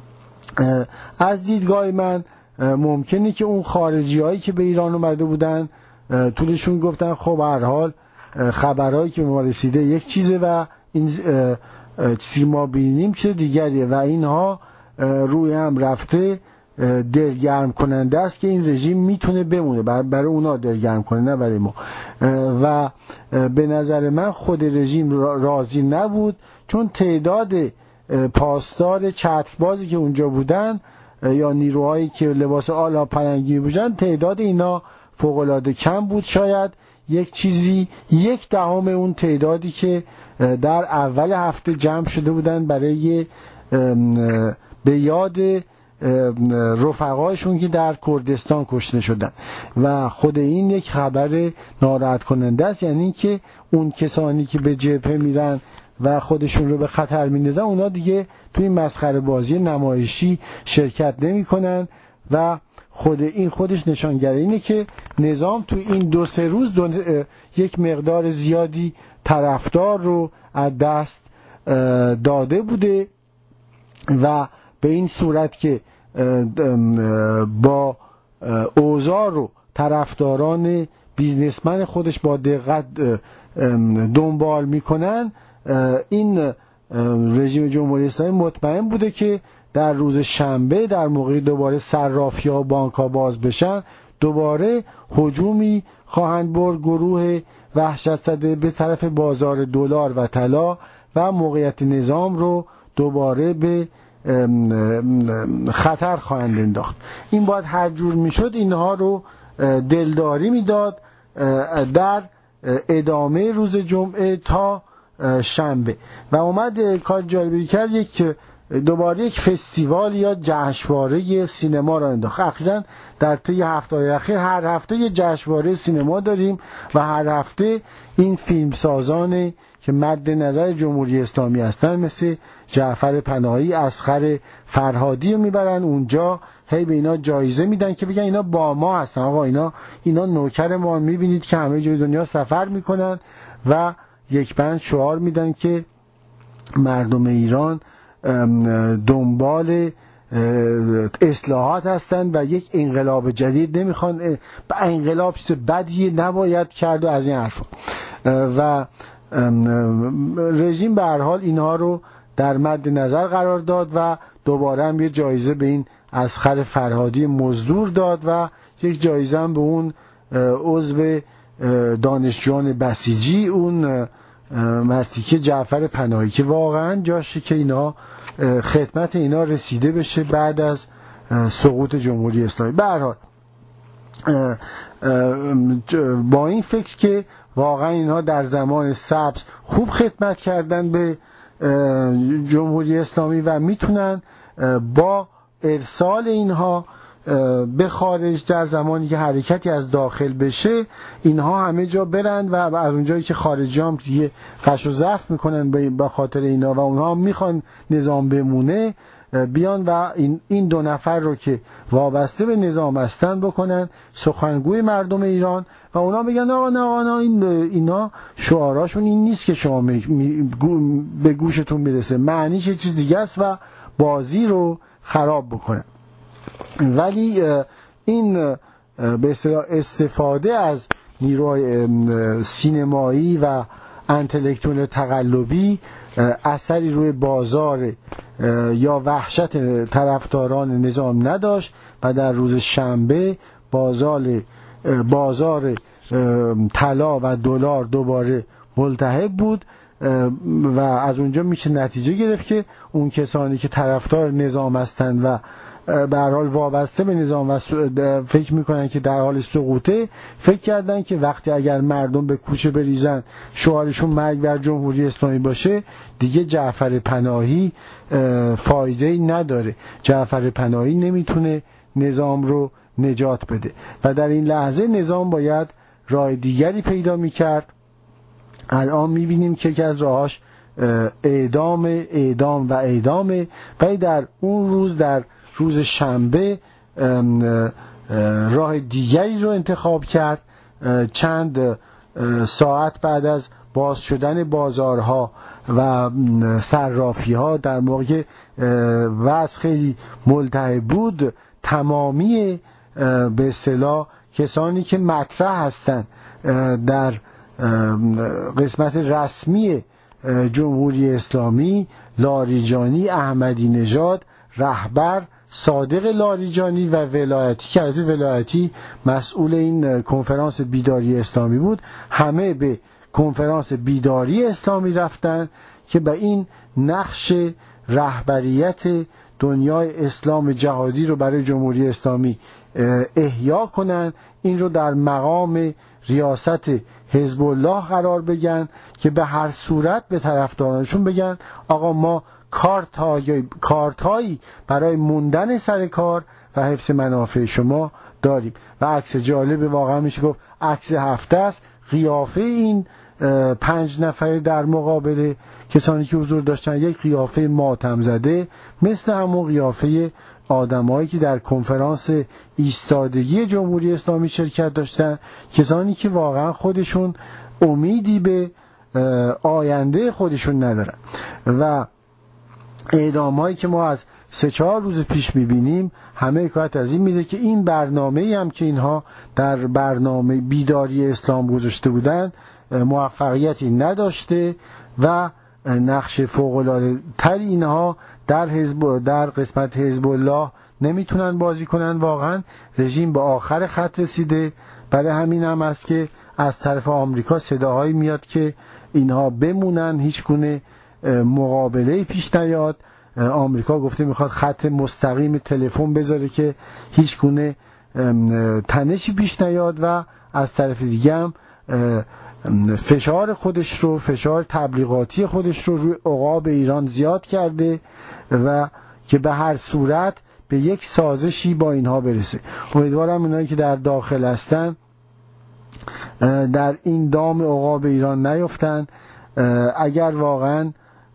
از دیدگاه من ممکنه که اون خارجی هایی که به ایران اومده بودن طولشون گفتن خب هر حال خبرهایی که به ما رسیده یک چیزه و این چیزی ما بینیم چیز دیگریه و اینها روی هم رفته دلگرم کننده است که این رژیم میتونه بمونه، برای اونا دلگرم کنه نه برای ما. و به نظر من خود رژیم راضی نبود چون تعداد پاسدار چتربازی که اونجا بودن یا نیروهایی که لباس آلا پلنگی بودن تعداد اینا فوق‌العاده کم بود، شاید یک چیزی یک دهم اون تعدادی که در اول هفته جمع شده بودن برای به یاد رفقایشون که در کردستان کشته شدن و خود این یک خبر ناراحت کننده است. یعنی که اون کسانی که به جبهه میرن و خودشون رو به خطر میندازن اونا دیگه توی این مسخره بازی نمایشی شرکت نمی کنن و خود این خودش نشانگر اینه که نظام تو این دو سه روز دو یک مقدار زیادی طرفدار رو از دست داده بوده و به این صورت که با اوضاع رو طرفداران بیزنسمن خودش با دقت دنبال میکنن، این رژیم جمهوری اسلامی مطمئن بوده که در روز شنبه در موقع دوباره صرافی‌ها و بانک‌ها باز بشن دوباره هجومی خواهند برد گروه وحشت زده به طرف بازار دلار و طلا و موقعیت نظام رو دوباره به خطر خواهند انداخت. این باید هر جور میشد اینها رو دلداری میداد در ادامه روز جمعه تا شنبه و اومد کار جالبی کرد، یک دوباره یک فستیوال یا جشنواره سینما را انداخت. اخیراً در طی هفته‌های اخیر هر هفته یک جشنواره سینما داریم و هر هفته این فیلمسازان که مد نظر جمهوری اسلامی هستن مثل جعفر پناهی، اصغر فرهادی رو میبرن اونجا، هی به اینا جایزه میدن که بگن اینا با ما هستن، آقا اینا اینا نوکر ما، میبینید که همه جای دنیا سفر میکنن و یک بند شعار میدن که مردم ایران دنبال اصلاحات هستند و یک انقلاب جدید نمیخوان، به انقلاب چیز بدی نباید کرد و از این حرفا و رژیم به هر حال اینها رو در مد نظر قرار داد و دوباره هم یه جایزه به این اصغر فرهادی مزدور داد و یک جایزه هم به اون عضو دانشجویان بسیجی اون مستیکه جعفر پناهی که واقعا جاشه که اینا خدمت اینا رسیده بشه بعد از سقوط جمهوری اسلامی. به هر حال با این فکر که واقعا اینها در زمان سبز خوب خدمت کردن به جمهوری اسلامی و میتونن با ارسال اینها به خارج در زمانی که حرکتی از داخل بشه اینها همه جا برند و از اونجایی که خارجی هم دیگه فش و زفت میکنن به خاطر اینا و اونها میخوان نظام بمونه بیان و این این دو نفر رو که وابسته به نظام هستن بکنن سخنگوی مردم ایران و اونا بگن آقا نه آقا این اینا شعاراشون این نیست که شما به گوشتون برسه، معنیش یه چیز دیگه است و بازی رو خراب بکنن. ولی این به اصطلاح استفاده از نیروهای سینمایی و انتلکتوال تقلبی اثری روی بازار یا وحشت طرفداران نظام نداشت و در روز شنبه بازار بازار طلا و دلار دوباره ملتهب بود و از اونجا میشه نتیجه گرفت که اون کسانی که طرفدار نظام هستند و به هر حال وابسته به نظام و فکر میکنن که در حال سقوطه، فکر کردن که وقتی اگر مردم به کوچه بریزن شعارشون مرگ بر جمهوری اسلامی باشه، دیگه جعفر پناهی فایده‌ای نداره، جعفر پناهی نمیتونه نظام رو نجات بده و در این لحظه نظام باید راه دیگری پیدا میکرد. الان میبینیم که یکی از راهاش اعدام اعدام و اعدامه، ولی در اون روز، در روز شنبه، راه دیگری رو انتخاب کرد. چند ساعت بعد از باز شدن بازارها و صرافی‌ها، در موقع وضع خیلی ملتهب بود، تمامی به اصطلاح کسانی که مطرح هستند در قسمت رسمی جمهوری اسلامی، لاریجانی، احمدی نژاد، رهبر صادق لاریجانی و ولایتی که از ولایتی مسئول این کنفرانس بیداری اسلامی بود، همه به کنفرانس بیداری اسلامی رفتن که به این نقش رهبریت دنیای اسلام جهادی رو برای جمهوری اسلامی احیا کنن، این رو در مقام ریاست حزب الله قرار بگن که به هر صورت به طرفدارانشون بگن آقا ما کارت هایی برای موندن سر کار و حفظ منافع شما داریم. و عکس جالب واقعا میشه گفت عکس هفته است، قیافه این پنج نفره در مقابل کسانی که حضور داشتن یک قیافه ماتم زده، مثل همون قیافه آدمایی که در کنفرانس ایستادگی جمهوری اسلامی شرکت داشتن، کسانی که واقعا خودشون امیدی به آینده خودشون ندارن. و اعدامایی که ما از سه چهار روز پیش میبینیم همه حکایت از این میده که این برنامه‌ای هم که اینها در برنامه بیداری اسلام گذاشته بودن موفقیتی نداشته و نقش فوق‌العاده تر اینها در حزب در قسمت حزب الله نمیتونن بازی کنن. واقعا رژیم به آخر خط رسیده. برای همین هم است که از طرف آمریکا صداهایی میاد که اینها بمونن، هیچ گونه مقابله پیش نیاد. آمریکا گفته میخواد خط مستقیم تلفن بذاره که هیچ گونه تنشی پیش نیاد و از طرف دیگه هم فشار خودش رو فشار تبلیغاتی خودش رو روی عقاب ایران زیاد کرده و که به هر صورت به یک سازشی با اینها برسه. امیدوارم اونایی که در داخل هستن در این دام عقاب ایران نیفتن. اگر واقعا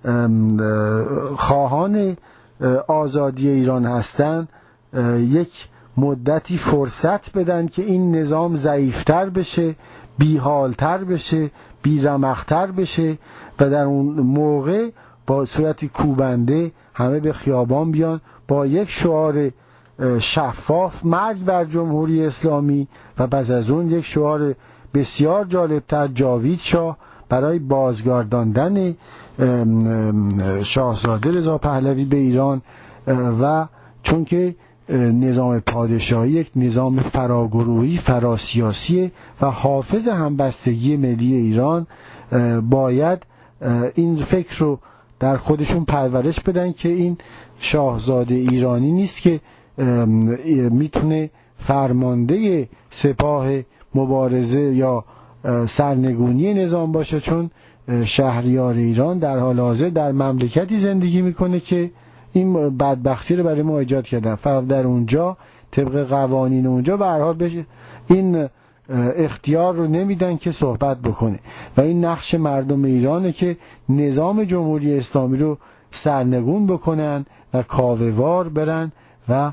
خواهان آزادی ایران هستن یک مدتی فرصت بدن که این نظام ضعیفتر بشه، بیحالتر بشه، بیرمختر بشه و در اون موقع با صورت کوبنده همه به خیابان بیان با یک شعار شفاف مرگ بر جمهوری اسلامی و پس از اون یک شعار بسیار جالبتر جاوید شاه برای بازگرداندن شاهزاده رضا پهلوی به ایران. و چون که نظام پادشاهی یک نظام فراگروهی فراسیاسیه و حافظ همبستگی ملی ایران، باید این فکر رو در خودشون پرورش بدن که این شاهزاده ایرانی نیست که میتونه فرمانده سپاه مبارزه یا سرنگونی نظام باشه، چون شهریار ایران در حال حاضر در مملکتی زندگی میکنه که این بدبختی رو برای ما ایجاد کردن. فقط در اونجا طبق قوانین اونجا به هر حال بشه این اختیار رو نمیدن که صحبت بکنه و این نقش مردم ایرانه که نظام جمهوری اسلامی رو سرنگون بکنن و کاوه‌وار برن و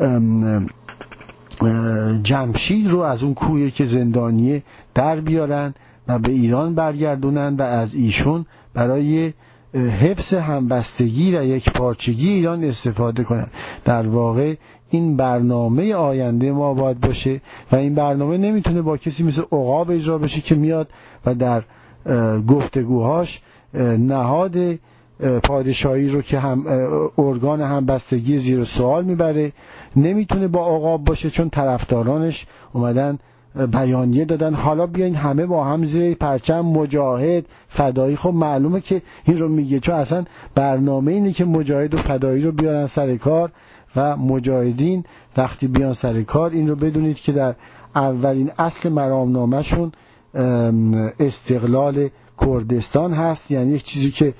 جمشید رو از اون کویی که زندانیه در بیارن و به ایران برگردونن و از ایشون برای حفظ همبستگی و یک پارچگی ایران استفاده کنن. در واقع این برنامه آینده ما باید باشه و این برنامه نمیتونه با کسی مثل عقاب اجرا بشه که میاد و در گفتگوهاش نهاد پادشاهی رو که هم ارگان همبستگی زیر سوال میبره. نمیتونه با عقاب باشه چون طرفدارانش اومدن بیانیه دادن حالا بیاین همه با هم زیر پرچم مجاهد فدایی. خب معلومه که این رو میگه چون اصلا برنامه اینه که مجاهد و فدایی رو بیارن سر کار و مجاهدین وقتی بیان سر کار این رو بدونید که در اولین اصل مرامنامه‌شون استقلال کردستان هست، یعنی یک چیزی که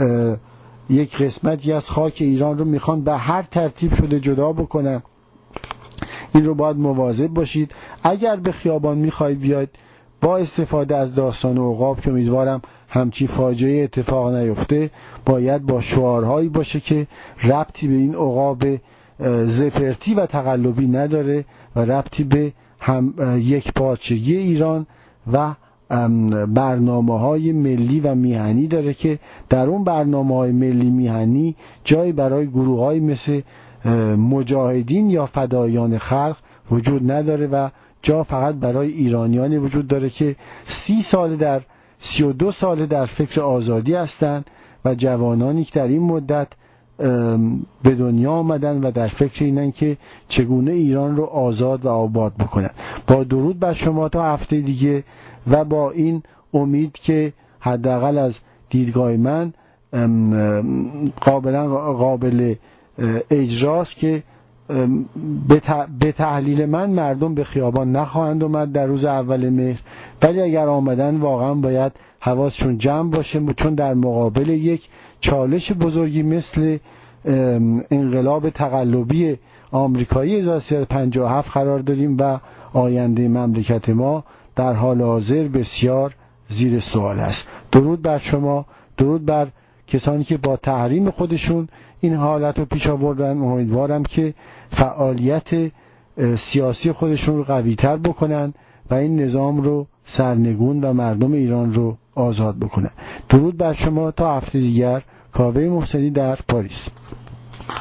یک قسمتی از خاک ایران رو میخوان به هر ترتیب شده جدا بکنن. این رو باید مواظب باشید. اگر به خیابان میخواید بیاید با استفاده از داستان عقاب که امیدوارم همچی فاجعه اتفاق نیفته، باید با شعارهایی باشه که ربطی به این عقاب زفرتی و تقلبی نداره و ربطی به هم یک پارچگی ایران و برنامه های ملی و میهنی داره که در اون برنامه های ملی میهنی جایی برای گروه های مثل مجاهدین یا فدایان خلق وجود نداره و جا فقط برای ایرانیانی وجود داره که سی سال در سی و دو سال در فکر آزادی هستند و جوانانی که در این مدت به دنیا آمدن و در فکر اینن که چگونه ایران رو آزاد و آباد بکنن. با درود بر شما تا هفته دیگه و با این امید که حداقل از دیدگاه من قابلا قابل اجراست که به تحلیل من مردم به خیابان نخواهند اومد در روز اول مهر، ولی اگر آمدن واقعا باید حواسشون جمع باشه چون در مقابل یک چالش بزرگی مثل انقلاب تقلبی آمریکایی هزار و سیصد و پنجاه و هفت قرار داریم و آینده مملکت ما در حال حاضر بسیار زیر سوال است. درود بر شما، درود بر کسانی که با تحریم خودشون این حالت رو پیش آوردن. امیدوارم که فعالیت سیاسی خودشون رو قوی‌تر بکنن و این نظام رو سرنگون و مردم ایران رو آزاد بکنن. درود بر شما تا هفته دیگر. کاوه محسنی در پاریس.